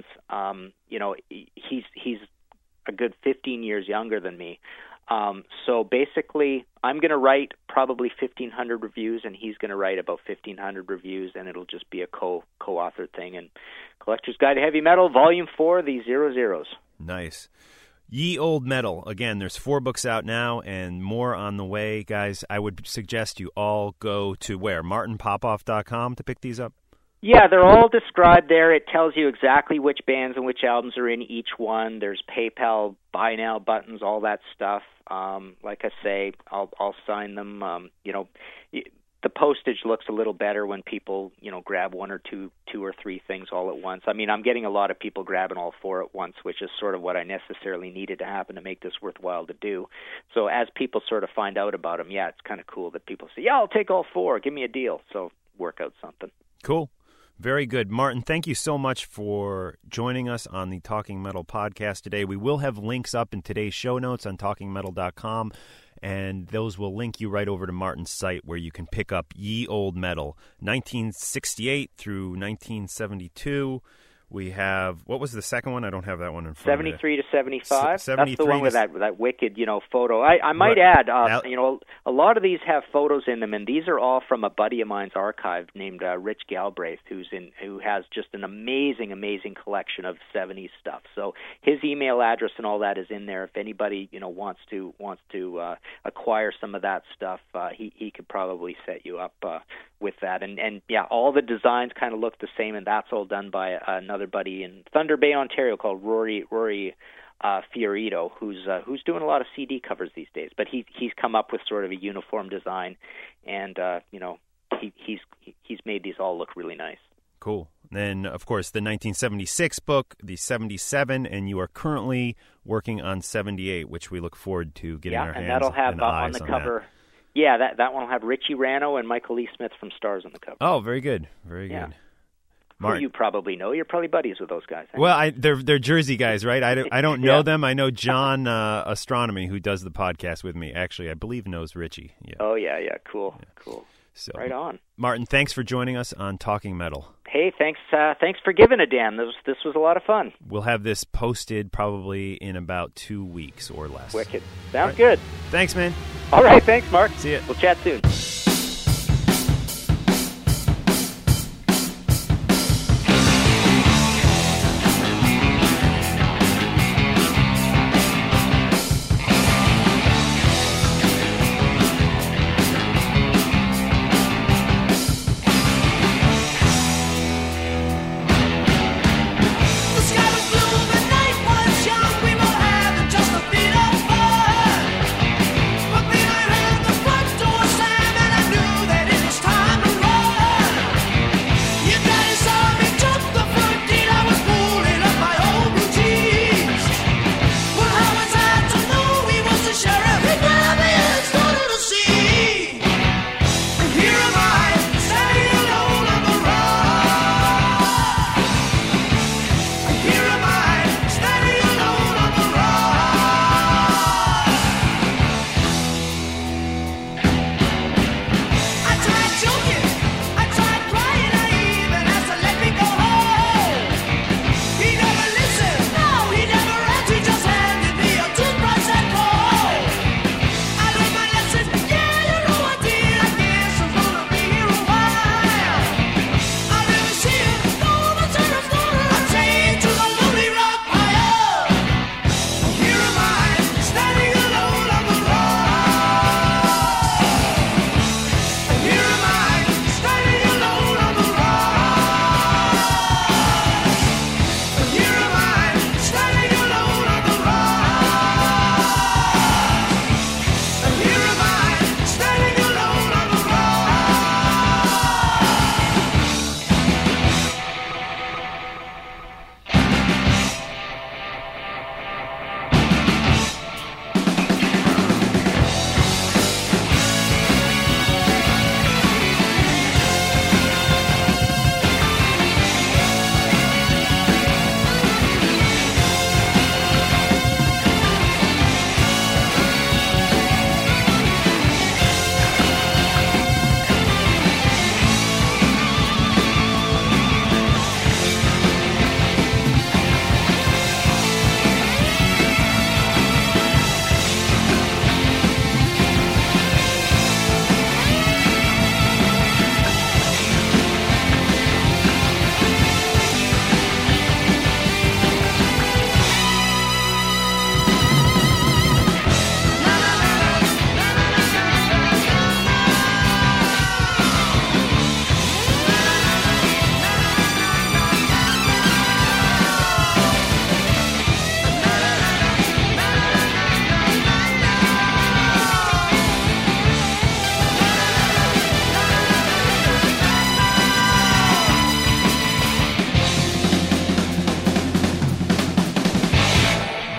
He's a good 15 years younger than me. So basically, I'm going to write probably 1,500 reviews, and he's going to write about 1,500 reviews, and it'll just be a co-authored thing. And Collector's Guide to Heavy Metal, Volume 4, the 00s. Nice. Ye Old Metal. Again, there's 4 books out now and more on the way. Guys, I would suggest you all go to where? MartinPopoff.com to pick these up? Yeah, they're all described there. It tells you exactly which bands and which albums are in each one. There's PayPal, buy now buttons, all that stuff. Like I say, I'll sign them. The postage looks a little better when people, grab one or two or three things all at once. I mean, I'm getting a lot of people grabbing all 4 at once, which is sort of what I necessarily needed to happen to make this worthwhile to do. So as people sort of find out about them, yeah, it's kind of cool that people say, yeah, I'll take all 4. Give me a deal. So work out something. Cool. Very good. Martin, thank you so much for joining us on the Talking Metal podcast today. We will have links up in today's show notes on talkingmetal.com, and those will link you right over to Martin's site where you can pick up Ye Old Metal, 1968 through 1972. We have, what was the second one? I don't have that one in front of me. 73 to 75. 73 That's the one with that wicked, photo. I might add, a lot of these have photos in them, and these are all from a buddy of mine's archive named Rich Galbraith, who has just an amazing, amazing collection of 70s stuff. So his email address and all that is in there. If anybody, wants to acquire some of that stuff, he could probably set you up with that. And yeah, all the designs kind of look the same, and that's all done by another buddy in Thunder Bay, Ontario, called Rory Fiorito, who's doing a lot of CD covers these days. But he's come up with sort of a uniform design, and he's made these all look really nice. Cool. Then, of course, the 1976 book, the 77, and you are currently working on 78, which we look forward to getting our hands and that'll have and on eyes the on cover. That. Yeah, that one will have Richie Rano and Michael Lee Smith from Stars on the cover. Oh, very good, very good. Who you probably know. You're probably buddies with those guys. Well, they're Jersey guys, right? I don't know them. I know John Astronomy, who does the podcast with me. Actually, I believe knows Richie. Yeah. Oh, yeah, cool, cool. So, right on. Martin, thanks for joining us on Talking Metal. Hey, thanks for giving a damn. This was a lot of fun. We'll have this posted probably in about 2 weeks or less. Wicked. Sounds good. Thanks, man. All right, thanks, Mark. See ya. We'll chat soon. But then I heard the front door slam and I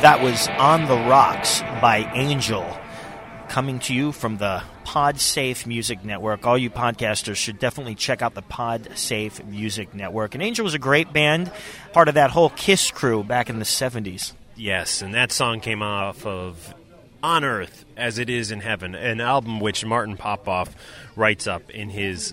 That was On the Rocks by Angel, coming to you from the PodSafe Music Network. All you podcasters should definitely check out the PodSafe Music Network. And Angel was a great band, part of that whole KISS crew back in the 70s. Yes, and that song came off of On Earth as It Is in Heaven, an album which Martin Popoff writes up in his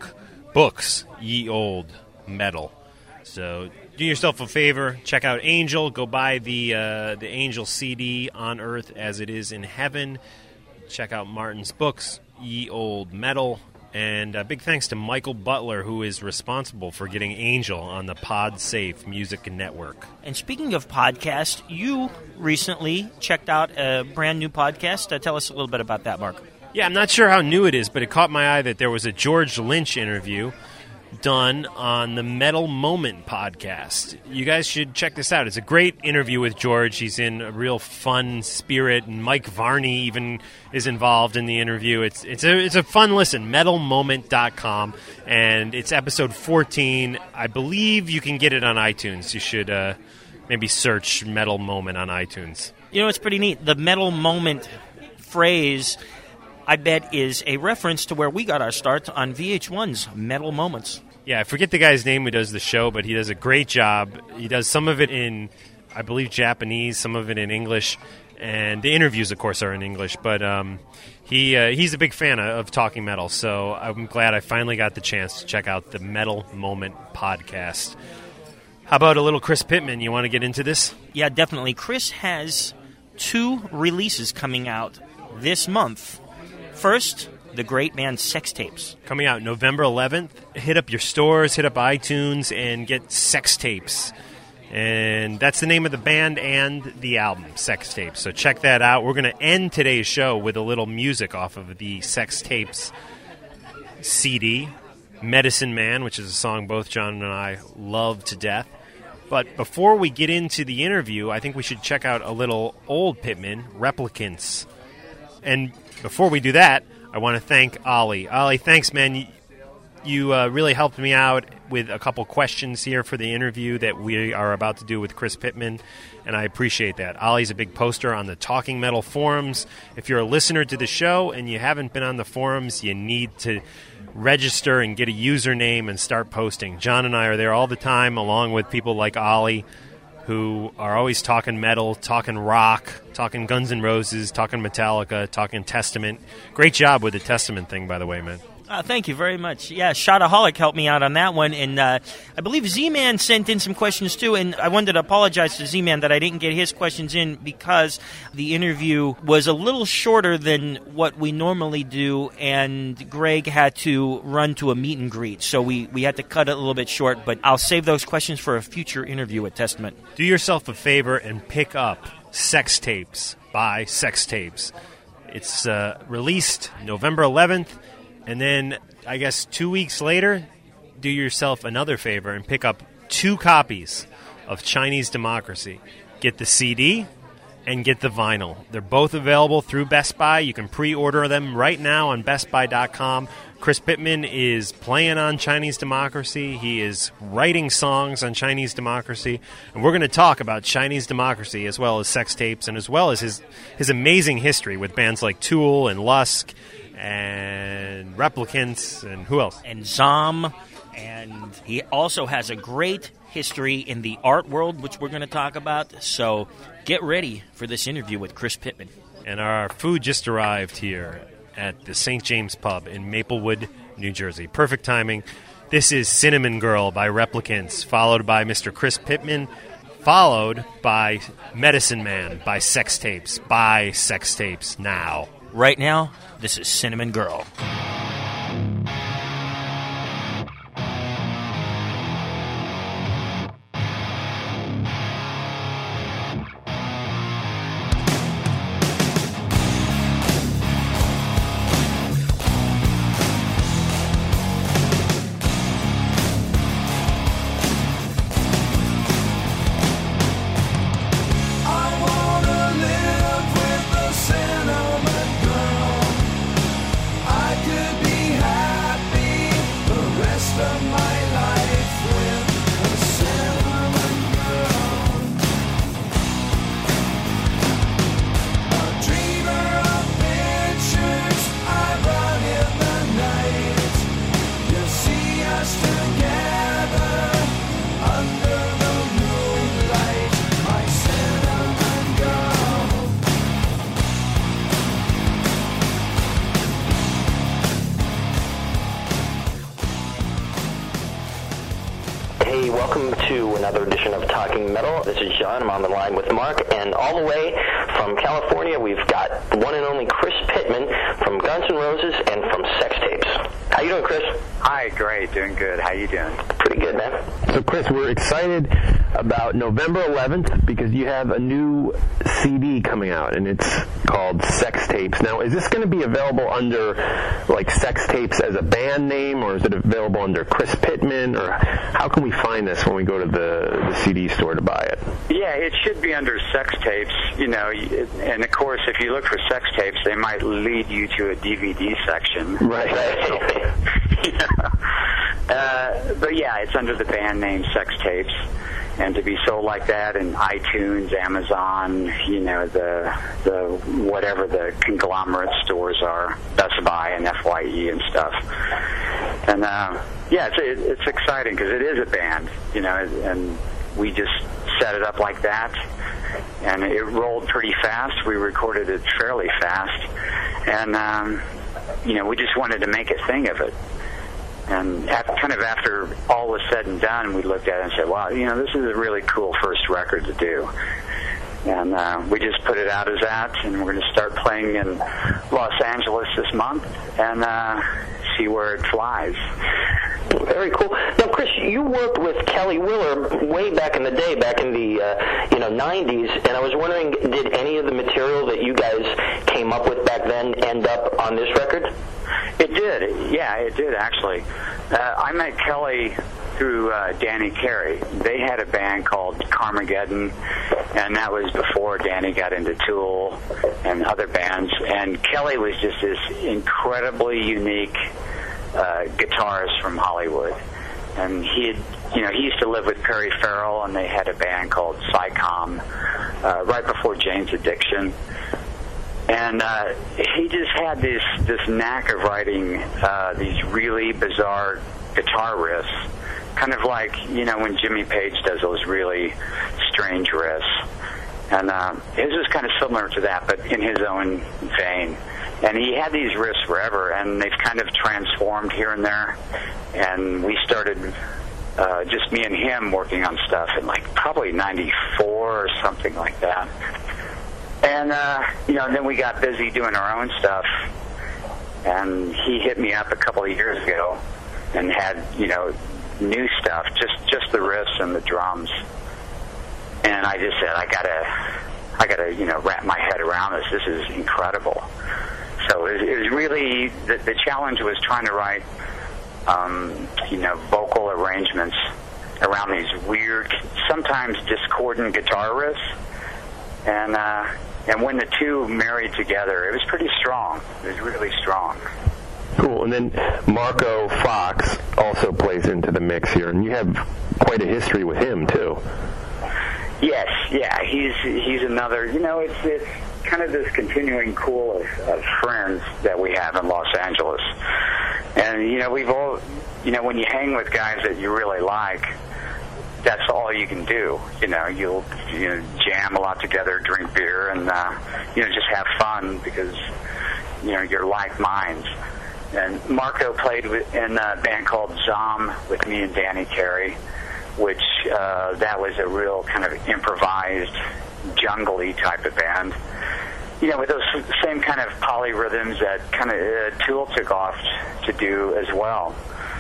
Books, Ye Old Metal. So do yourself a favor, check out Angel, go buy the Angel CD, On Earth as It Is in Heaven. Check out Martin's books, Ye Old Metal. And big thanks to Michael Butler, who is responsible for getting Angel on the PodSafe Music Network. And speaking of podcasts, you recently checked out a brand new podcast. Tell us a little bit about that, Mark. Yeah, I'm not sure how new it is, but it caught my eye that there was a George Lynch interview done on the Metal Moment podcast. You guys should check this out. It's a great interview with George. He's in a real fun spirit, and Mike Varney even is involved in the interview. It's a fun listen. MetalMoment.com, and it's episode 14. I believe you can get it on iTunes. You should maybe search Metal Moment on iTunes. You know, it's pretty neat. The Metal Moment phrase, I bet, is a reference to where we got our start on VH1's Metal Moments. Yeah, I forget the guy's name who does the show, but he does a great job. He does some of it in, I believe, Japanese, some of it in English, and the interviews, of course, are in English. But he's a big fan of talking metal, so I'm glad I finally got the chance to check out the Metal Moment podcast. How about a little Chris Pittman? You want to get into this? Yeah, definitely. Chris has 2 releases coming out this month. First, the great band Sex Tapes. Coming out November 11th. Hit up your stores, hit up iTunes, and get Sex Tapes. And that's the name of the band and the album, Sex Tapes. So check that out. We're going to end today's show with a little music off of the Sex Tapes CD, Medicine Man, which is a song both John and I love to death. But before we get into the interview, I think we should check out a little old Pittman, Replicants. And before we do that, I want to thank Ollie. Ollie, thanks, man. You really helped me out with a couple questions here for the interview that we are about to do with Chris Pittman, and I appreciate that. Ollie's a big poster on the Talking Metal forums. If you're a listener to the show and you haven't been on the forums, you need to register and get a username and start posting. John and I are there all the time, along with people like Ollie, who are always talking metal, talking rock, talking Guns N' Roses, talking Metallica, talking Testament. Great job with the Testament thing, by the way, man. Thank you very much. Yeah, Shotaholic helped me out on that one, and I believe Z-Man sent in some questions too, and I wanted to apologize to Z-Man that I didn't get his questions in because the interview was a little shorter than what we normally do, and Greg had to run to a meet and greet, so we had to cut it a little bit short, but I'll save those questions for a future interview with Testament. Do yourself a favor and pick up Sex Tapes by Sex Tapes. It's released November 11th. And then, I guess 2 weeks later, do yourself another favor and pick up 2 copies of Chinese Democracy. Get the CD and get the vinyl. They're both available through Best Buy. You can pre-order them right now on BestBuy.com. Chris Pittman is playing on Chinese Democracy. He is writing songs on Chinese Democracy. And we're going to talk about Chinese Democracy as well as Sex Tapes and as well as his amazing history with bands like Tool and Lusk and Replicants, and who else? And Zom, and he also has a great history in the art world, which we're going to talk about. So get ready for this interview with Chris Pittman. And our food just arrived here at the St. James Pub in Maplewood, New Jersey. Perfect timing. This is Cinnamon Girl by Replicants, followed by Mr. Chris Pittman, followed by Medicine Man by Sex Tapes. Buy Sex Tapes now. Right now, this is Cinnamon Girl. I could Hey, welcome to another edition of Talking Metal. This is John. I'm on the line with Mark, and all the way from California, we've got the one and only Chris Pittman from Guns N' Roses and from Sex Tapes. How you doing, Chris? Hi, great, doing good. How you doing? Pretty good, man. So, Chris, we're excited about November 11th because you have a new CD coming out, and it's called Sex Tapes. Now, is this going to be available under, like, Sex Tapes as a band name, or is it available under Chris Pittman, or how can we find this when we go to the CD store to buy it? Yeah, it should be under Sex Tapes, you know, and of course, if you look for Sex Tapes, they might lead you to a DVD section. Right. But yeah, it's under the band name Sex Tapes, and to be sold like that in iTunes, Amazon, you know, the whatever the conglomerate stores are, Best Buy and FYE and stuff. And yeah, it's exciting because it is a band, you know, and we just set it up like that, and it rolled pretty fast. We recorded it fairly fast, and you know, we just wanted to make a thing of it. And after all was said and done, we looked at it and said, wow, you know, this is a really cool first record to do. And we just put it out as that, and we're going to start playing in Los Angeles this month and see where it flies. Very cool. Now, Chris, you worked with Kelly Willer way back in the day, back in the 90s, and I was wondering, did any of the material that you guys came up with back then end up on this record? It did. Yeah, it did, actually. I met Kelly through Danny Carey. They had a band called Carmageddon, and that was before Danny got into Tool and other bands. And Kelly was just this incredibly unique guitarist from Hollywood. And he used to live with Perry Farrell, and they had a band called Psycom right before Jane's Addiction. And he just had this knack of writing these really bizarre guitar riffs, kind of like, you know, when Jimmy Page does those really strange riffs. And his was kind of similar to that, but in his own vein. And he had these riffs forever, and they've kind of transformed here and there. And we started, just me and him, working on stuff in like probably 94 or something like that. And, you know, then we got busy doing our own stuff, and he hit me up a couple of years ago and had, you know, new stuff, just the riffs and the drums. And I just said, I gotta, you know, wrap my head around this. This is incredible. So it was really, the challenge was trying to write, you know, vocal arrangements around these weird, sometimes discordant guitar riffs. And when the two married together, it was pretty strong. It was really strong. Cool. And then Marco Fox also plays into the mix here, and you have quite a history with him too. Yes, yeah. He's another. You know, it's kind of this continuing pool of friends that we have in Los Angeles. And you know, we've all, you know, when you hang with guys that you really like, that's all you can do. You know, you'll jam a lot together, drink beer, and you know, just have fun because, you know, you're like minds. And Marco played in a band called Zom with me and Danny Carey, which that was a real kind of improvised, jungle-y type of band. You know, with those same kind of polyrhythms that kind of Tool took off to do as well.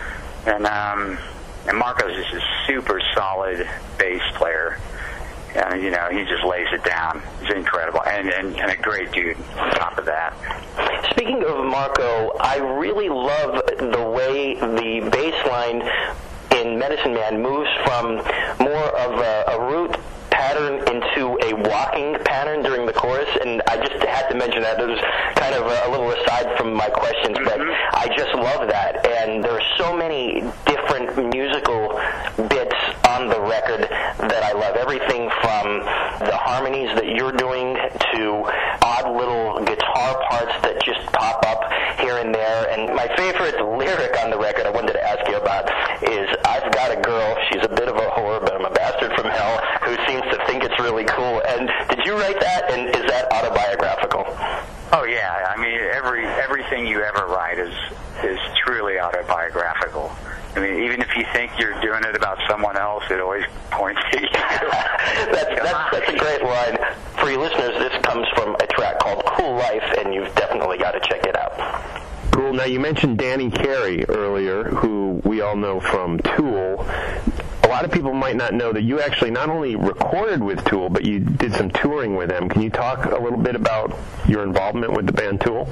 And Marco's just a super solid bass player. And, you know, he just lays it down. He's incredible. And a great dude on top of that. Speaking of Marco, I really love the way the bass line in Medicine Man moves from more of a root pattern into a walking pattern during the chorus, and I just had to mention that. It was kind of a little aside from my questions, but I just love that. And there are so many different musical bits on the record that I love. Everything from the harmonies that you're doing to odd little guitar parts that just pop up here and there. And my favorite lyric on the record I wanted to ask you about is, I've got a girl, she's a bit of a whore, but I'm a bastard from hell, who seems to think it's really cool. And did you write that, and is that autobiographical? Oh yeah, I mean everything you ever write is truly autobiographical. I mean, even if you think you're doing it about someone else, it always points to you. That's a great line. For your listeners, this comes from a track called Cool Life, and you've definitely got to check it out. Cool. Now, you mentioned Danny Carey earlier, who we all know from Tool. A lot of people might not know that you actually not only recorded with Tool, but you did some touring with them. Can you talk a little bit about your involvement with the band Tool?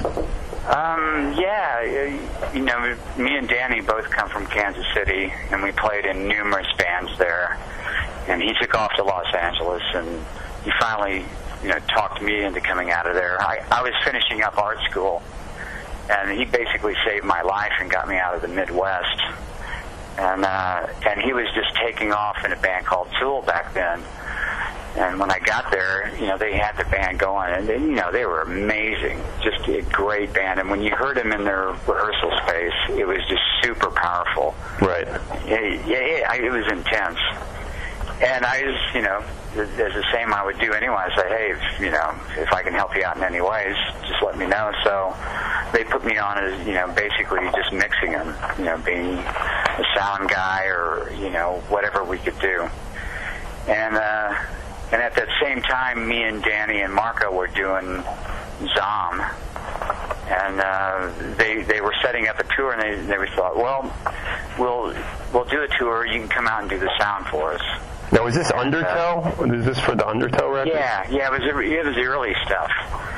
Yeah, you know, me and Danny both come from Kansas City, and we played in numerous bands there. And he took off to Los Angeles, and he finally, you know, talked me into coming out of there. I was finishing up art school, and he basically saved my life and got me out of the Midwest. And he was just taking off in a band called Tool back then. And when I got there, you know, they had the band going, and you know, they were amazing, just a great band. And when you heard them in their rehearsal space, it was just super powerful. Right. It was intense. And I just, you know, there's the same I would do anyway. I say, hey, if I can help you out in any ways, just let me know. So they put me on as, you know, basically just mixing them, you know, being a sound guy or, you know, whatever we could do. And at that same time, me and Danny and Marco were doing Zom. And they were setting up a tour, and they thought, well, we'll do a tour. You can come out and do the sound for us. Now, is this Undertow? Is this for the Undertow record? Yeah, it was the early stuff.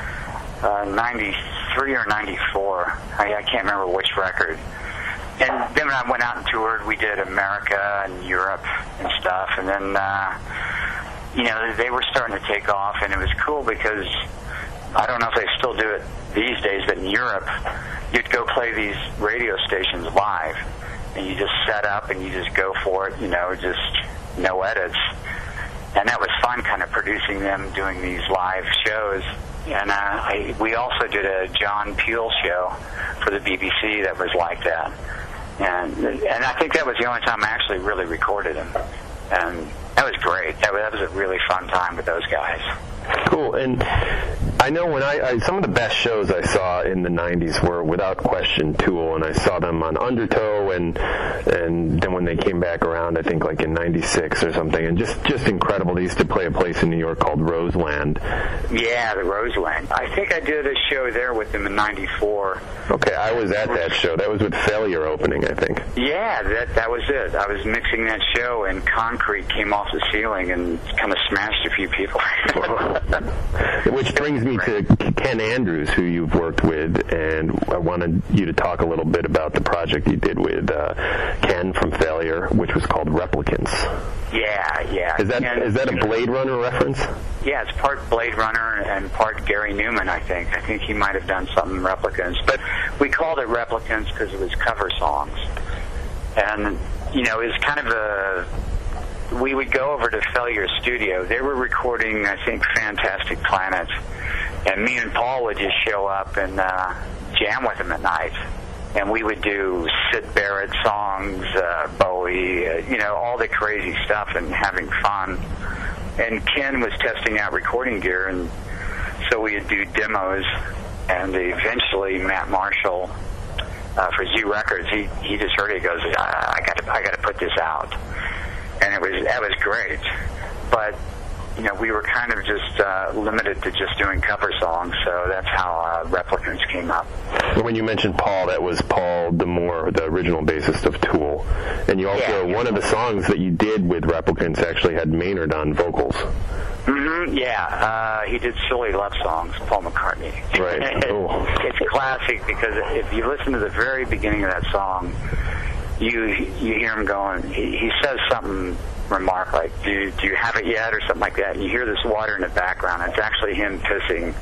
93 or 94. I can't remember which record. And then when I went out and toured, we did America and Europe and stuff. And then, you know, they were starting to take off, and it was cool because I don't know if they still do it these days, but in Europe, you'd go play these radio stations live, and you just set up and you just go for it, you know, just no edits. And that was fun, kind of producing them, doing these live shows. And we also did a John Peel show for the BBC that was like that. And I think that was the only time I actually really recorded him. And that was great. That was a really fun time with those guys. Cool. And I know when some of the best shows I saw in the 90s were without question Tool, and I saw them on Undertow, and then when they came back around, I think like in 96 or something, and just incredible. They used to play a place in New York called Roseland. Yeah, the Roseland. I think I did a show there with them in 94. Okay, I was at that show. That was with Failure opening, I think. Yeah, that was it. I was mixing that show, and concrete came off the ceiling and kind of smashed a few people. Which brings me to Ken Andrews, who you've worked with, and I wanted you to talk a little bit about the project you did with Ken from Failure, which was called Replicants. Yeah. Is that a Blade Runner reference? Yeah, it's part Blade Runner and part Gary Newman, I think. I think he might have done something Replicants. But we called it Replicants because it was cover songs. And, you know, it was kind of we would go over to Failure's studio. They were recording, I think, Fantastic Planet. And me and Paul would just show up and jam with them at night. And we would do Syd Barrett songs, Bowie, you know, all the crazy stuff and having fun. And Ken was testing out recording gear, and so we would do demos. And eventually Matt Marshall, for Z Records, he just heard it. He goes, I got to put this out. And that was great. But, you know, we were kind of just limited to just doing cover songs, so that's how Replicants came up. When you mentioned Paul, that was Paul D'Amour, the original bassist of Tool. And you also, one of the songs that you did with Replicants actually had Maynard on vocals. Mm-hmm, yeah. He did Silly Love Songs, Paul McCartney. Right. It's classic because if you listen to the very beginning of that song, you hear him going, he says something remark like, do you have it yet, or something like that, and you hear this water in the background. It's actually him pissing.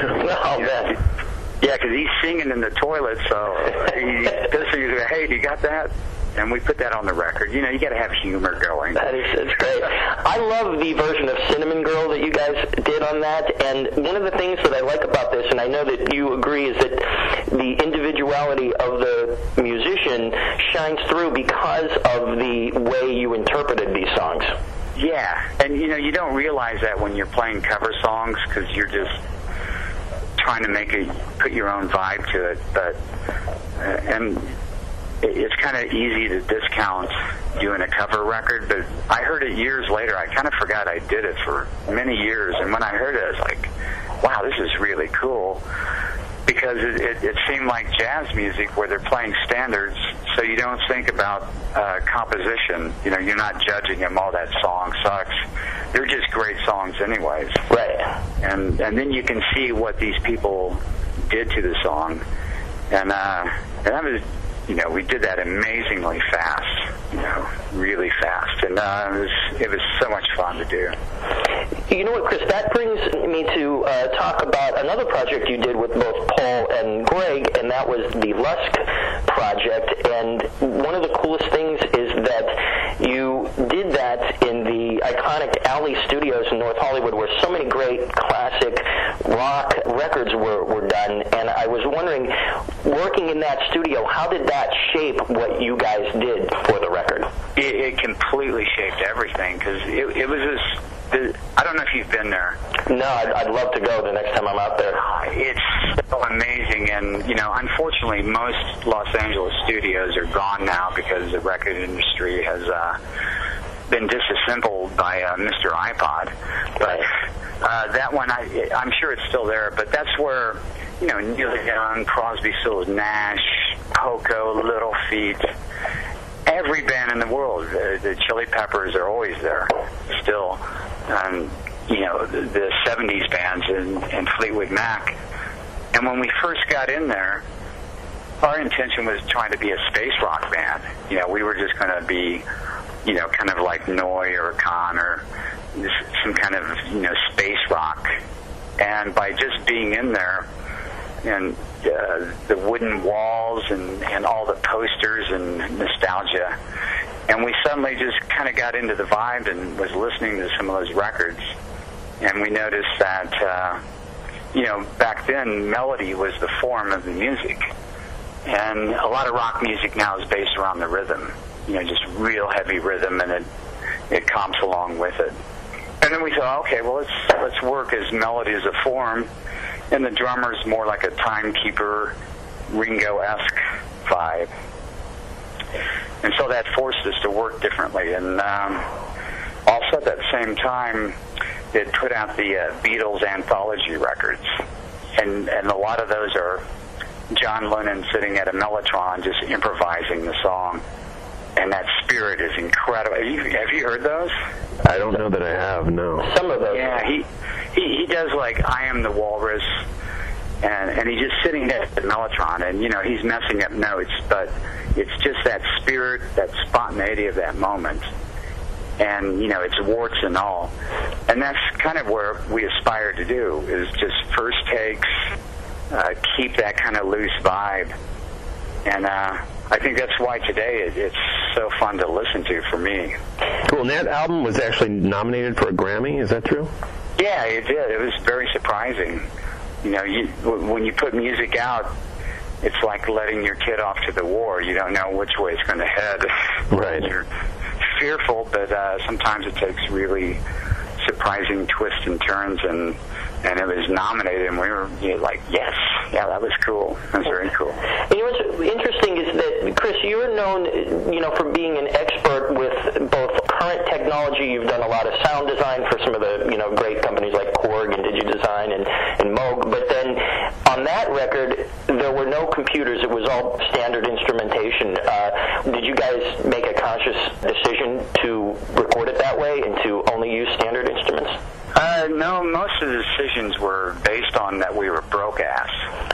Yeah, because he's singing in the toilet, so he's pissing. He's like, hey, do you got that? And we put that on the record. You know, you got to have humor going. It's great. I love the version of Cinnamon Girl that you guys did on that. And one of the things that I like about this, and I know that you agree, is that the individuality of the musician shines through because of the way you interpreted these songs. Yeah, and you know, you don't realize that when you're playing cover songs because you're just trying to put your own vibe to it. But and it's kind of easy to discount doing a cover record, but I heard it years later. I kind of forgot I did it for many years, and when I heard it, I was like, wow, this is really cool, because it seemed like jazz music where they're playing standards, so you don't think about composition. You know, you're not judging them, oh, that song sucks. They're just great songs anyways. Right. And then you can see what these people did to the song. And that was, you know, we did that amazingly fast, you know, really fast. And it was so much fun to do. You know what, Chris, that brings me to talk about another project you did with both Paul and Greg, and that was the Lusk project. And one of the coolest things is that you did that in the iconic Alley Studios in North Hollywood, where so many great classic rock records were done. And I was wondering, working in that studio, how did that shape what you guys did for the record? It completely shaped everything, because it was this... I don't know if you've been there. No, I'd love to go the next time I'm out there. It's so amazing, and, you know, unfortunately, most Los Angeles studios are gone now because the record industry has been disassembled by Mr. iPod. But that one, I'm sure it's still there, but that's where, you know, Neil Young, Crosby, Stills, Nash, Poco, Little Feat, every band in the world, the Chili Peppers are always there still. You know, the 70s bands and Fleetwood Mac. And when we first got in there, our intention was trying to be a space rock band. You know, we were just going to be, you know, kind of like Noi or Khan or some kind of, you know, space rock. And by just being in there, and the wooden walls and all the posters and nostalgia, and we suddenly just kind of got into the vibe and was listening to some of those records, and we noticed that you know, back then melody was the form of the music, and a lot of rock music now is based around the rhythm, you know, just real heavy rhythm, and it comps along with it. And then we thought, okay, well, let's work as melody as a form, and the drummer's more like a timekeeper, Ringo-esque vibe. And so that forced us to work differently. And also at that same time, it put out the Beatles anthology records. And a lot of those are John Lennon sitting at a Mellotron just improvising the song. And that spirit is incredible. Have you heard those? I don't know that I have, no. Some of those. Yeah, he does like I Am the Walrus, and he's just sitting there at the Mellotron, and, you know, he's messing up notes, but it's just that spirit, that spontaneity of that moment. And, you know, it's warts and all. And that's kind of where we aspire to do, is just first takes, keep that kind of loose vibe. And I think that's why today it's so fun to listen to for me. Cool. And that album was actually nominated for a Grammy, is that true? Yeah, it did. It was very surprising. You know, when you put music out, it's like letting your kid off to the war. You don't know which way it's going to head. Right. You're fearful, but sometimes it takes really surprising twists and turns, and it was nominated, and we were like, yes, yeah, that was cool. That was very cool. And you know what's interesting is that, Chris, you're known, you know, for being an expert with both current technology. You've done a lot of sound design for some of the, you know, great companies like Korg and DigiDesign and Moog. But then on that record, there were no computers. It was all standard instrumentation. Did you guys make a conscious decision to record it that way and to only use standard instruments? No, most of the decisions were based on that we were broke ass.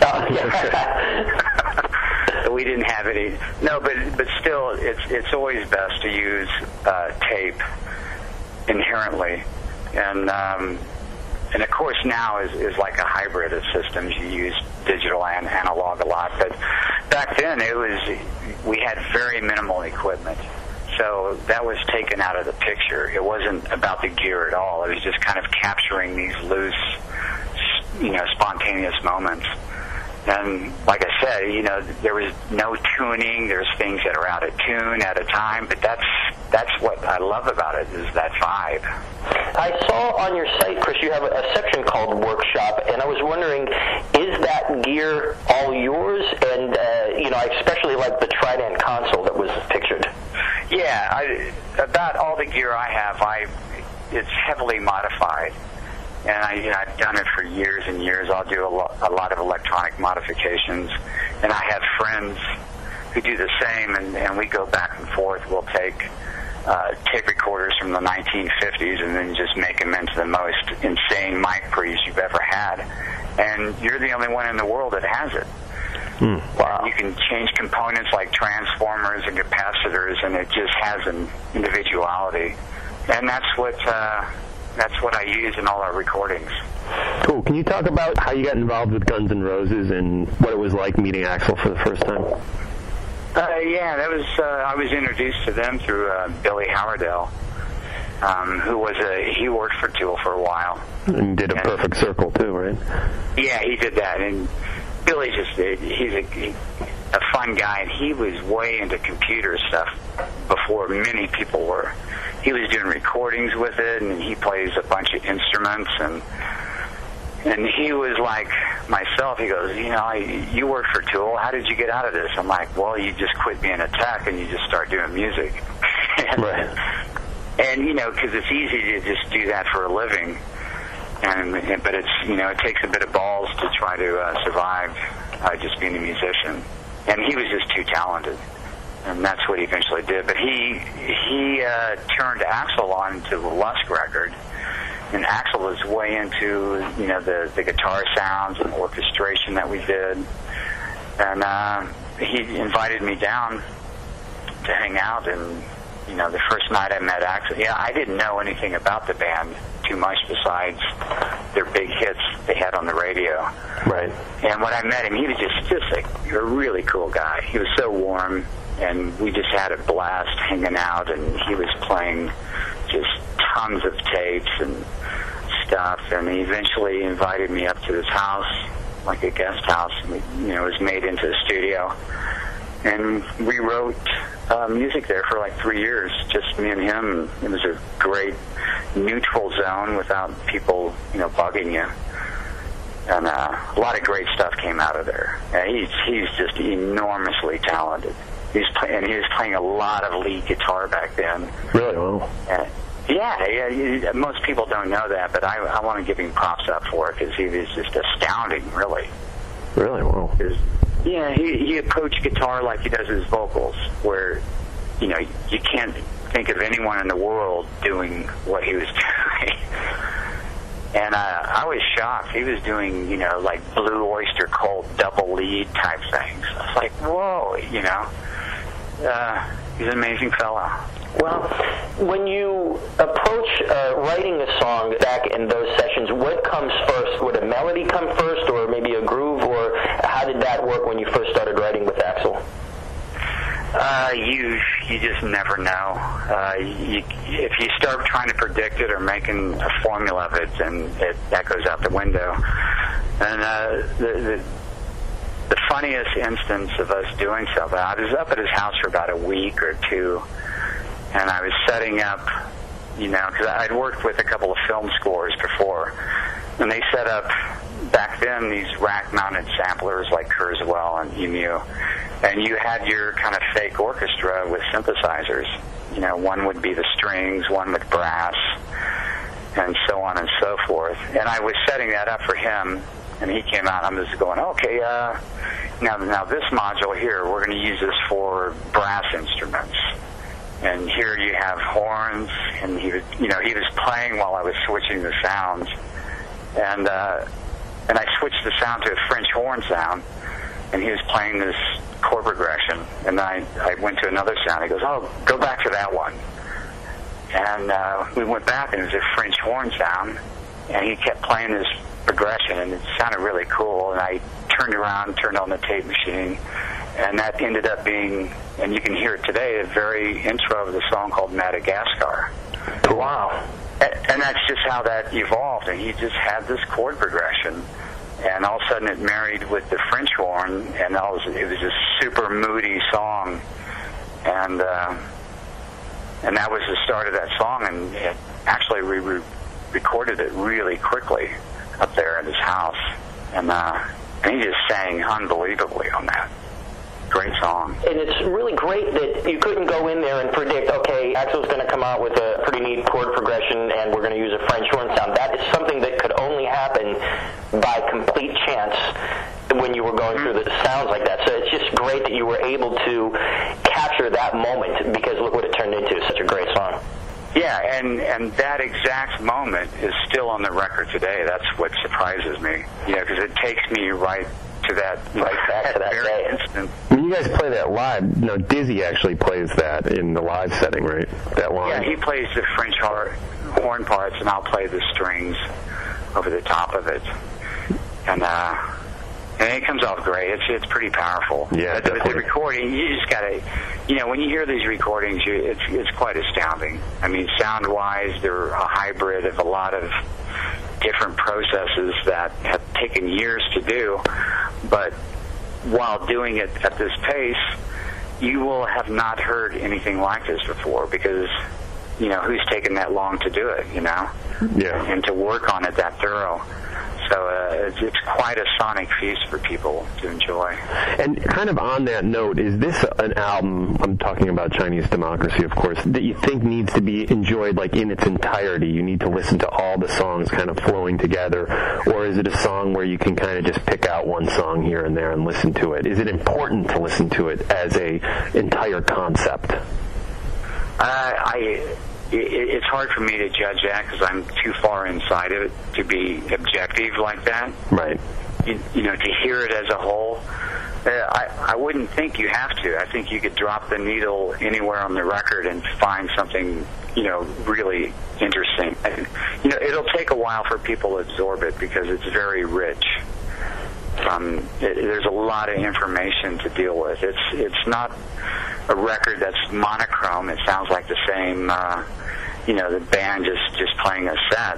We didn't have any. No, but still, it's always best to use tape inherently, and of course now is like a hybrid of systems. You use digital and analog a lot, but back then we had very minimal equipment. So that was taken out of the picture. It wasn't about the gear at all. It was just kind of capturing these loose, you know, spontaneous moments. And like I said, you know, there was no tuning. There's things that are out of tune at a time, but that's what I love about it, is that vibe. I saw on your site, Chris, you have a section called Workshop, and I was wondering, is that gear all yours? And, you know, I especially like the Trident console that was pictured. Yeah, about all the gear I have, it's heavily modified. And I've done it for years and years. I'll do a lot of electronic modifications. And I have friends who do the same, and we go back and forth. We'll take tape recorders from the 1950s and then just make them into the most insane mic pre's you've ever had. And you're the only one in the world that has it. Wow. You can change components like transformers and capacitors, and it just has an individuality. And that's what I use in all our recordings. Cool. Can you talk about how you got involved with Guns N' Roses and what it was like meeting Axl for the first time? Yeah, that was I was introduced to them through Billy Howerdel, who he worked for Tool for a while. And did a Perfect Circle too, right? Yeah, he did that. And Billy he's a fun guy, and he was way into computer stuff before many people were. He was doing recordings with it, and he plays a bunch of instruments, and he was like myself. He goes, you know, you work for Tool. How did you get out of this? I'm like, well, you just quit being a tech and you just start doing music. Right. And you know, because it's easy to just do that for a living, but it's, you know, it takes a bit of balls to try to survive just being a musician. And he was just too talented. And that's what he eventually did. But he turned Axl on to the Lusk record, and Axl was way into, you know, the guitar sounds and orchestration that we did. And he invited me down to hang out. And you know, the first night I met Axl, I didn't know anything about the band too much besides their big hits they had on the radio. Right. And when I met him, he was just like a really cool guy. He was so warm. And we just had a blast hanging out, and he was playing just tons of tapes and stuff. And he eventually invited me up to his house, like a guest house. And it was made into a studio. And we wrote music there for like 3 years, just me and him. It was a great neutral zone without people, you know, bugging you. And a lot of great stuff came out of there. He's just enormously talented. He was playing a lot of lead guitar back then. Really? Well. Yeah. Most people don't know that, but I want to give him props up for it, because he was just astounding, really. Really? Wow. Yeah, he approached guitar like he does his vocals, where, you know, you can't think of anyone in the world doing what he was doing. And I was shocked. He was doing, you know, like Blue Oyster Cult double lead type things. I was like, whoa, you know. He's an amazing fellow. Well, when you approach writing a song back in those sessions, what comes first? Would a melody come first, or maybe a groove, or how did that work when you first started writing with Axl? You just never know. If you start trying to predict it or making a formula of it, then that goes out the window. And the funniest instance of us doing something, I was up at his house for about a week or two, and I was setting up, you know, because I'd worked with a couple of film scores before, and they set up, back then, these rack-mounted samplers like Kurzweil and EMU, and you had your kind of fake orchestra with synthesizers. You know, one would be the strings, one with brass, and so on and so forth. And I was setting that up for him, and he came out, and I'm just going, okay, now this module here, we're going to use this for brass instruments. And here you have horns, and he was playing while I was switching the sounds. And I switched the sound to a French horn sound, and he was playing this chord progression. And I went to another sound. He goes, oh, go back to that one. And we went back, and it was a French horn sound, and he kept playing this progression, and it sounded really cool. And I turned around, turned on the tape machine, and that ended up being, and you can hear it today, the very intro of the song called Madagascar. Wow. And that's just how that evolved, and he just had this chord progression. and all of a sudden it married with the French horn, and it was a super moody song, and that was the start of that song. And actually, we recorded it really quickly up there at his house, and he just sang unbelievably on that. Great song. And it's really great that you couldn't go in there and predict, okay, Axl's going to come out with a pretty neat chord progression and we're going to use a French horn sound. That is something that could only happen by complete chance when you were going through the sounds like that. So it's just great that you were able to capture that moment, because look what it turned into. It's such a great song. Yeah, and that exact moment is still on the record today. That's what surprises me, because it takes me right to that, back to that very instant. When you guys play that live, Dizzy actually plays that in the live setting, right? That line. Yeah, he plays the French horn parts, and I'll play the strings over the top of it, and it comes off great. It's pretty powerful. Yeah, but the recording, you just gotta, when you hear these recordings, it's quite astounding. I mean, sound-wise, they're a hybrid of a lot of different processes that have taken years to do, but while doing it at this pace, you will have not heard anything like this before, because who's taken that long to do it, Yeah. and to work on it that thorough. So it's quite a sonic feast for people to enjoy. And kind of on that note, is this an album, I'm talking about Chinese Democracy, of course, that you think needs to be enjoyed like in its entirety? You need to listen to all the songs kind of flowing together? Or is it a song where you can kind of just pick out one song here and there and listen to it? Is it important to listen to it as a entire concept? It's hard for me to judge that, because I'm too far inside of it to be objective like that. Right. To hear it as a whole, I wouldn't think you have to. I think you could drop the needle anywhere on the record and find something, really interesting. It'll take a while for people to absorb it, because it's very rich. There's a lot of information to deal with. It's not a record that's monochrome. It sounds like the same, the band just playing a set.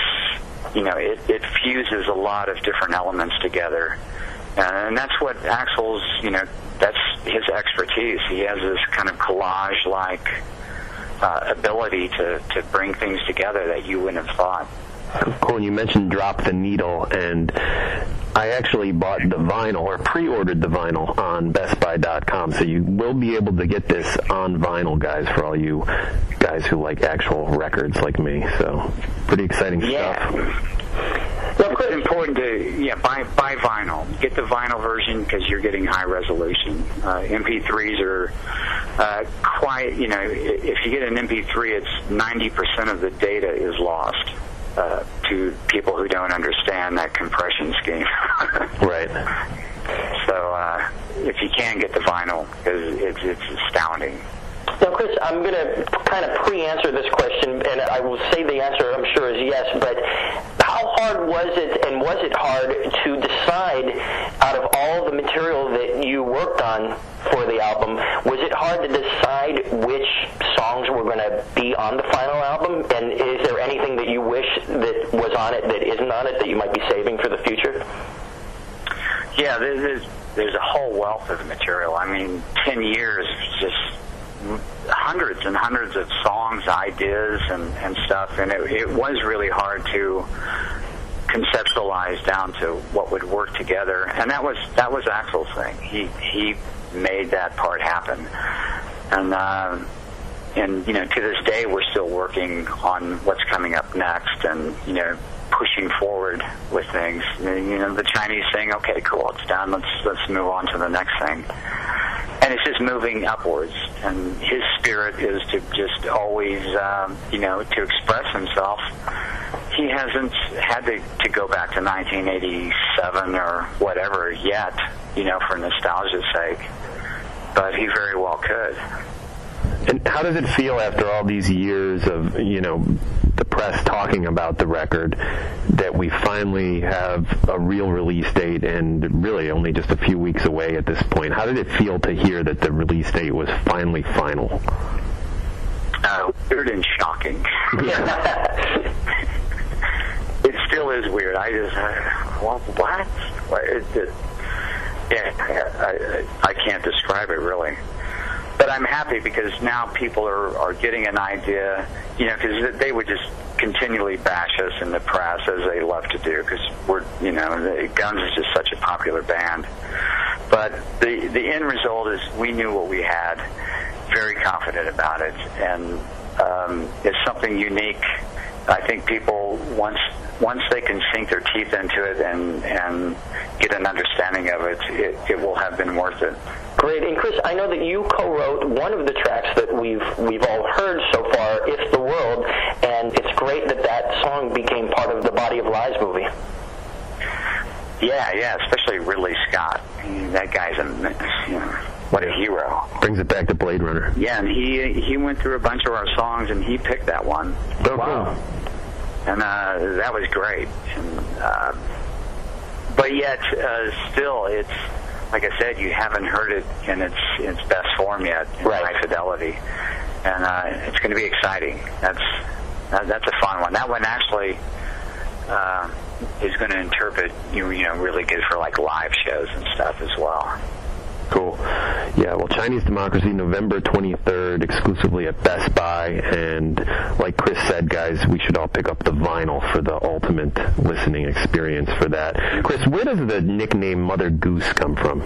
It fuses a lot of different elements together, and that's what Axl's, that's his expertise. He has this kind of collage-like ability to bring things together that you wouldn't have thought. Cool. And you mentioned Drop the Needle, and I actually bought the vinyl, or pre-ordered the vinyl on BestBuy.com, so you will be able to get this on vinyl, guys, for all you guys who like actual records like me. So pretty exciting stuff. Well, it's important to buy vinyl. Get the vinyl version, because you're getting high resolution. MP3s are quite. If you get an MP3, it's 90% of the data is lost. To people who don't understand that compression scheme. Right. So if you can get the vinyl, it's astounding. Now, Chris, I'm going to kind of pre-answer this question, and I will say the answer, I'm sure, is yes, but how hard was it, and was it hard to decide out of all the material that you worked on for the album, was it hard to decide which songs were going to be on the final album, and is there anything that you wish that was on it that isn't on it that you might be saving for the future? Yeah, there's a whole wealth of material. I mean, 10 years, just hundreds and hundreds of songs, ideas, and stuff, and it was really hard to conceptualize down to what would work together, and that was Axl's thing. He made that part happen, and to this day we're still working on what's coming up next, and pushing forward with things. The Chinese saying, okay, cool, it's done, let's move on to the next thing. And it's just moving upwards. And his spirit is to just always, to express himself. He hasn't had to go back to 1987 or whatever yet, for nostalgia's sake. But he very well could. And how does it feel after all these years of, the press talking about the record, that we finally have a real release date and really only just a few weeks away at this point? How did it feel to hear that the release date was finally final? Weird and shocking. It still is weird. I just, what? I can't describe it really. But I'm happy because now people are getting an idea, because they would just continually bash us in the press, as they love to do, because Guns is just such a popular band. But the end result is we knew what we had, very confident about it, and it's something unique. I think people, once they can sink their teeth into it and get an understanding of it, it will have been worth it. Great. And Chris, I know that you co-wrote one of the tracks that we've all heard so far, If the World, and it's great that song became part of the Body of Lies movie. Yeah, especially Ridley Scott. That guy's what a hero. Brings it back to Blade Runner. Yeah, and he went through a bunch of our songs, and he picked that one. Oh, wow. Cool. And that was great. And, but yet, still, it's, like I said, you haven't heard it in its best form yet, in high fidelity. And it's going to be exciting. That's a fun one. That one actually is going to interpret really good for like live shows and stuff as well. Cool. Yeah, well, Chinese Democracy, November 23rd, exclusively at Best Buy. And like Chris said, guys, we should all pick up the vinyl for the ultimate listening experience for that. Chris, where does the nickname Mother Goose come from?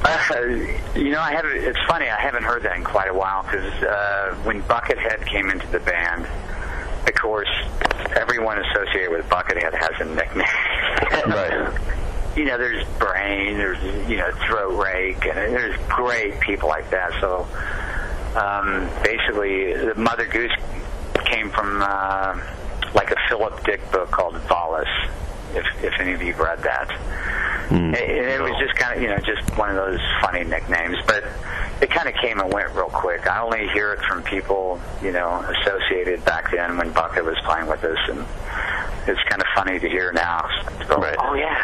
It's funny, I haven't heard that in quite a while, because when Buckethead came into the band, of course, everyone associated with Buckethead has a nickname. Right. There's Brain, there's, Throat Rake, and there's great people like that. So, basically, the Mother Goose came from, like a Philip Dick book called Valis, if any of you've read that. It was just kind of, just one of those funny nicknames, but it kind of came and went real quick. I only hear it from people, associated back then when Bucket was playing with us, and it's kind of funny to hear now. Right. Oh, yeah.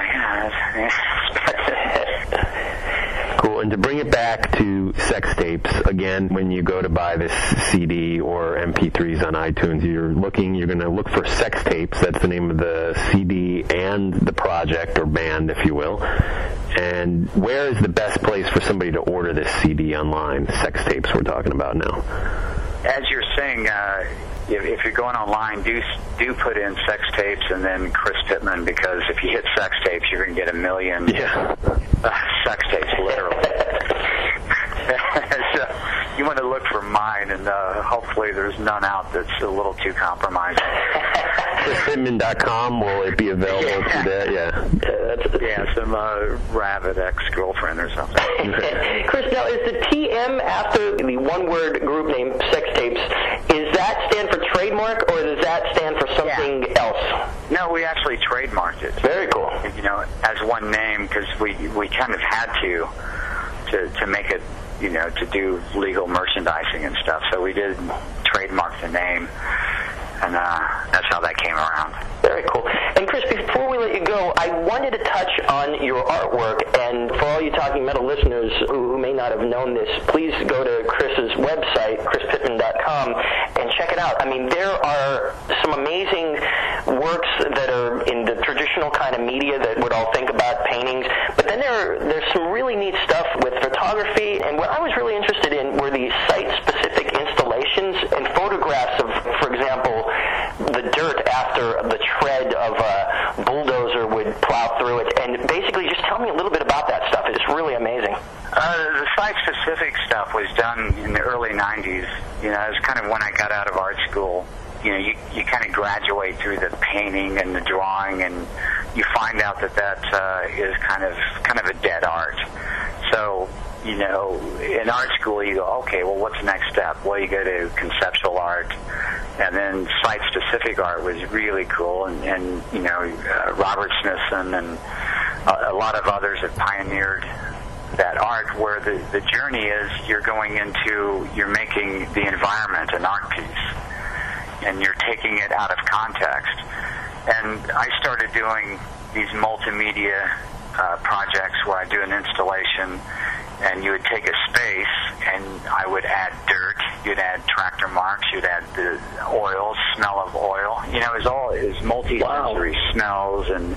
Cool. And to bring it back to Sex Tapes, again, when you go to buy this CD or MP3s on iTunes, you're going to look for Sex Tapes. That's the name of the CD and the project or band, if you will. And where is the best place for somebody to order this CD online? Sex Tapes we're talking about now. As you're saying, if you're going online, do put in Sex Tapes and then Chris Pittman, because if you hit Sex Tapes, you're going to get 1 million sex tapes, literally. So you want to look for mine, and hopefully there's none out that's a little too compromising. ChrisPittman.com, will it be available to that? Yeah, some rabid ex-girlfriend or something. Chris, now, is the TM after the one-word group name Sex Tapes, is that stand for trademark, or does that stand for something else? No, we actually trademarked it. Very cool. As one name, because we kind of had to make it, to do legal merchandising and stuff. So we did trademark the name, and that's how that came around. Very cool. And Chris, before we let you go, I wanted to touch on your artwork, and for all you Talking Metal listeners who may not have known this, please go to Chris's website, chrispittman.com, and check it out. I mean, there are some amazing works that are in the traditional kind of media that we'd all think about, paintings, but then there's some really neat stuff with photography, and what I was really interested in were the site-specific installations and photographs of, for example, the dirt after the tread of a bulldozer would plow through it, and basically just tell me a little bit about that stuff. It's really amazing. The site-specific stuff was done in the early 90s. It was kind of when I got out of art school. You kind of graduate through the painting and the drawing, and you find out that is kind of a dead art. So, in art school you go, okay, well, what's the next step? Well, you go to conceptual art, and then site-specific art was really cool, and Robert Smithson and a lot of others have pioneered that art, where the journey is you're making the environment an art piece, and you're taking it out of context. And I started doing these multimedia projects where I do an installation, and you would take a space, and I would add dirt. You'd add tractor marks. You'd add the oil, smell of oil. You know, it was multi-sensory smells, and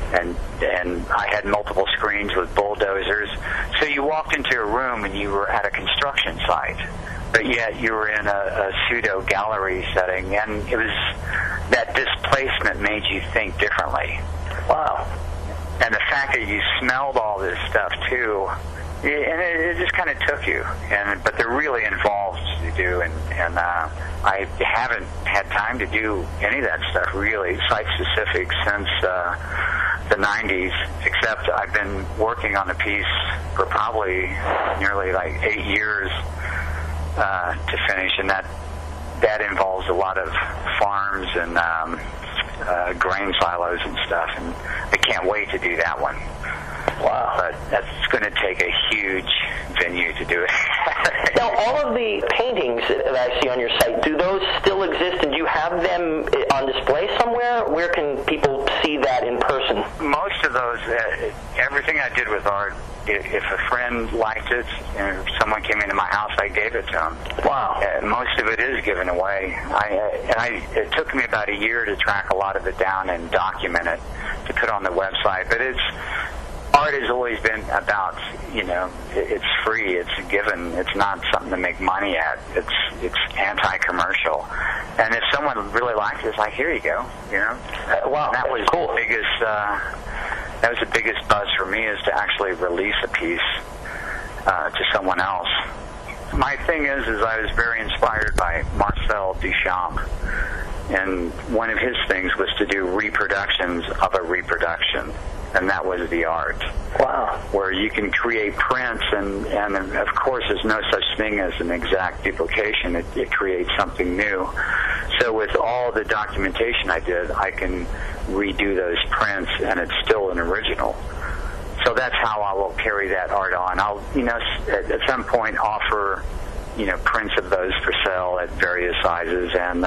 I had multiple screens with bulldozers. So you walked into a room and you were at a construction site, but yet you were in a pseudo gallery setting, and it was that displacement made you think differently. Wow. And the fact that you smelled all this stuff too, and it just kind of took you. But they're really involved to do, and I haven't had time to do any of that stuff really, site-specific, since the 90s, except I've been working on a piece for probably nearly like 8 years to finish, and that involves a lot of farms and grain silos and stuff, and I can't wait to do that one. Wow. But that's going to take a huge venue to do it. Now, all of the paintings that I see on your site, do those still exist, and do you have them on display somewhere? Where can people see that in person? Most of those, everything I did with art, if a friend liked it and if someone came into my house, I gave it to them. Wow. Most of it is given away. It took me about a year to track a lot of it down and document it to put on the website. But art has always been about, it's free, it's given, it's not something to make money at. It's anti-commercial. And if someone really likes it, it's like, here you go, Wow, and that was cool. That was the biggest buzz for me, is to actually release a piece to someone else. My thing is I was very inspired by Marcel Duchamp, and one of his things was to do reproductions of a reproduction, and that was the art. Wow. Where you can create prints, and of course there's no such thing as an exact duplication. It creates something new. So with all the documentation I did, I can redo those prints, and it's still an original. So that's how I will carry that art on. I'll, at some point offer, prints of those for sale at various sizes. And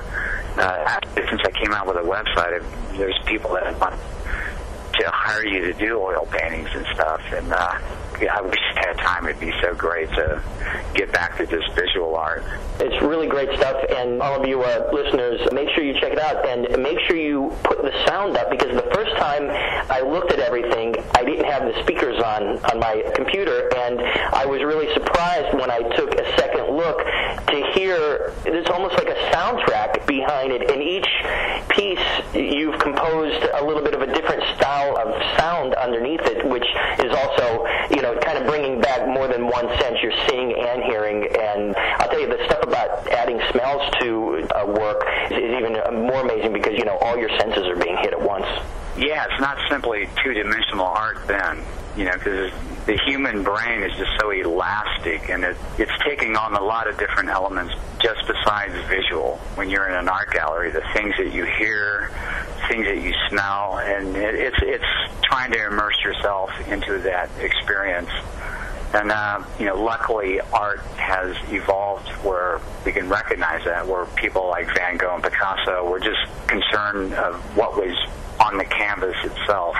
since I came out with a website, there's people that want to hire you to do oil paintings and stuff. And I wish I had time. It'd be so great to get back to just visual art. It's really great stuff, and all of you listeners, make sure you check it out, and make sure you put the sound up, because the first time I looked at everything, I didn't have the speakers on my computer, and I was really surprised when I took a second look to hear, there's almost like a soundtrack behind it. In each piece, you've composed a little bit of a different style of sound underneath it, which is also, kind of bringing back more than one sense. You're seeing and hearing, and I'll tell you, the stuff about adding smells to work is even more amazing, because, all your senses are being hit at once. Yeah, it's not simply two-dimensional art then, because the human brain is just so elastic, and it's taking on a lot of different elements just besides visual. When you're in an art gallery, the things that you hear, things that you smell, and it's trying to immerse yourself into that experience. And, luckily art has evolved where we can recognize that, where people like Van Gogh and Picasso were just concerned of what was on the canvas itself.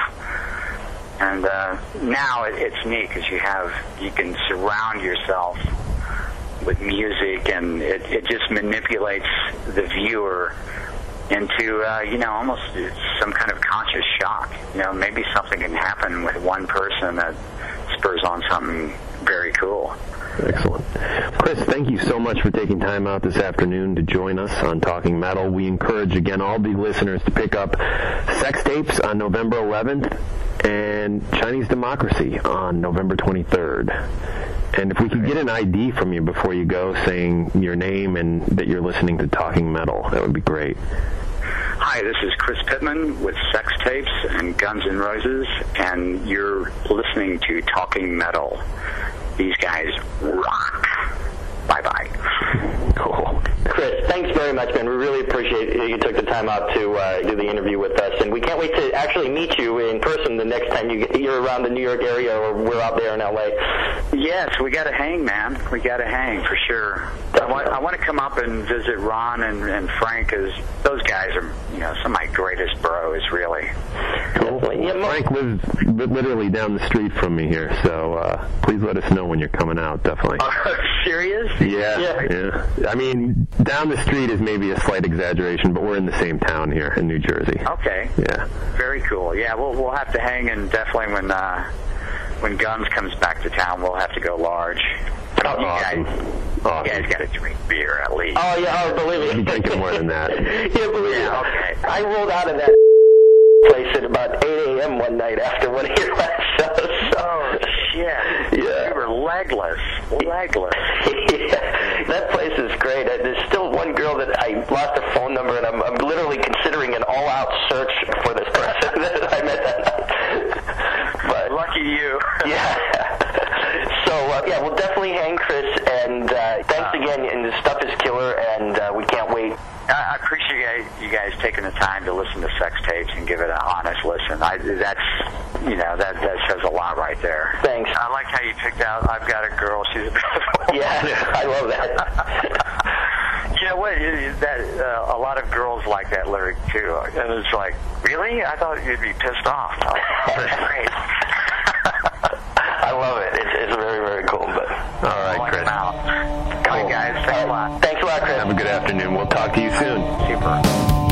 And now it's neat, because you can surround yourself with music, and it just manipulates the viewer into, almost some kind of conscious shock. Maybe something can happen with one person that spurs on something very cool. Excellent. Chris, thank you so much for taking time out this afternoon to join us on Talking Metal. We encourage, again, all the listeners to pick up Sex Tapes on November 11th and Chinese Democracy on November 23rd. And if we could get an ID from you before you go, saying your name and that you're listening to Talking Metal, that would be great. Hi, this is Chris Pittman with Sex Tapes and Guns N' Roses, and you're listening to Talking Metal. These guys rock. Bye-bye. Cool. Chris, thanks very much, man. We really appreciate you took the time out to do the interview with us, and we can't wait to actually meet you in person the next time you're around the New York area or we're out there in L.A. Yes, we got to hang, man. We got to hang for sure. I want to come up and visit Ron and Frank, because those guys are, some of my greatest bros, really. Cool. Frank lives literally down the street from me here, so please let us know when you're coming out, definitely. Serious? Yeah. I mean, down the street is maybe a slight exaggeration, but we're in the same town here in New Jersey. Okay. Yeah. Very cool. Yeah, we'll have to hang, and definitely when Guns comes back to town, we'll have to go large. Awesome. You guys got to drink beer at least. Oh, yeah, believe me. I'm drinking more than that. Yeah, believe me. Okay. I rolled out of that place at about 8 a.m. one night after one of your last shows. Oh, shit. Yeah. You were legless. Yeah. That place is great. There's still one girl that I lost her phone number, and I'm literally considering an all-out search for this person that I met that night. But lucky you. Yeah. So, we'll definitely hang, Chris, and thanks again, and the stuff is killer, and we can't wait. I appreciate you guys taking the time to listen to Sex Tapes and give it an honest listen. That says a lot right there. Thanks. I like how you picked out I've Got a Girl, She's a Beautiful. Yeah, I love that. You know what? A lot of girls like that lyric, too. And it's like, really? I thought you'd be pissed off. That's great. I love it. It's very, very cool. But all right, Chris. Cool. All right, guys. Thanks a lot. Thanks a lot, Chris. Have a good afternoon. We'll talk to you soon. Super.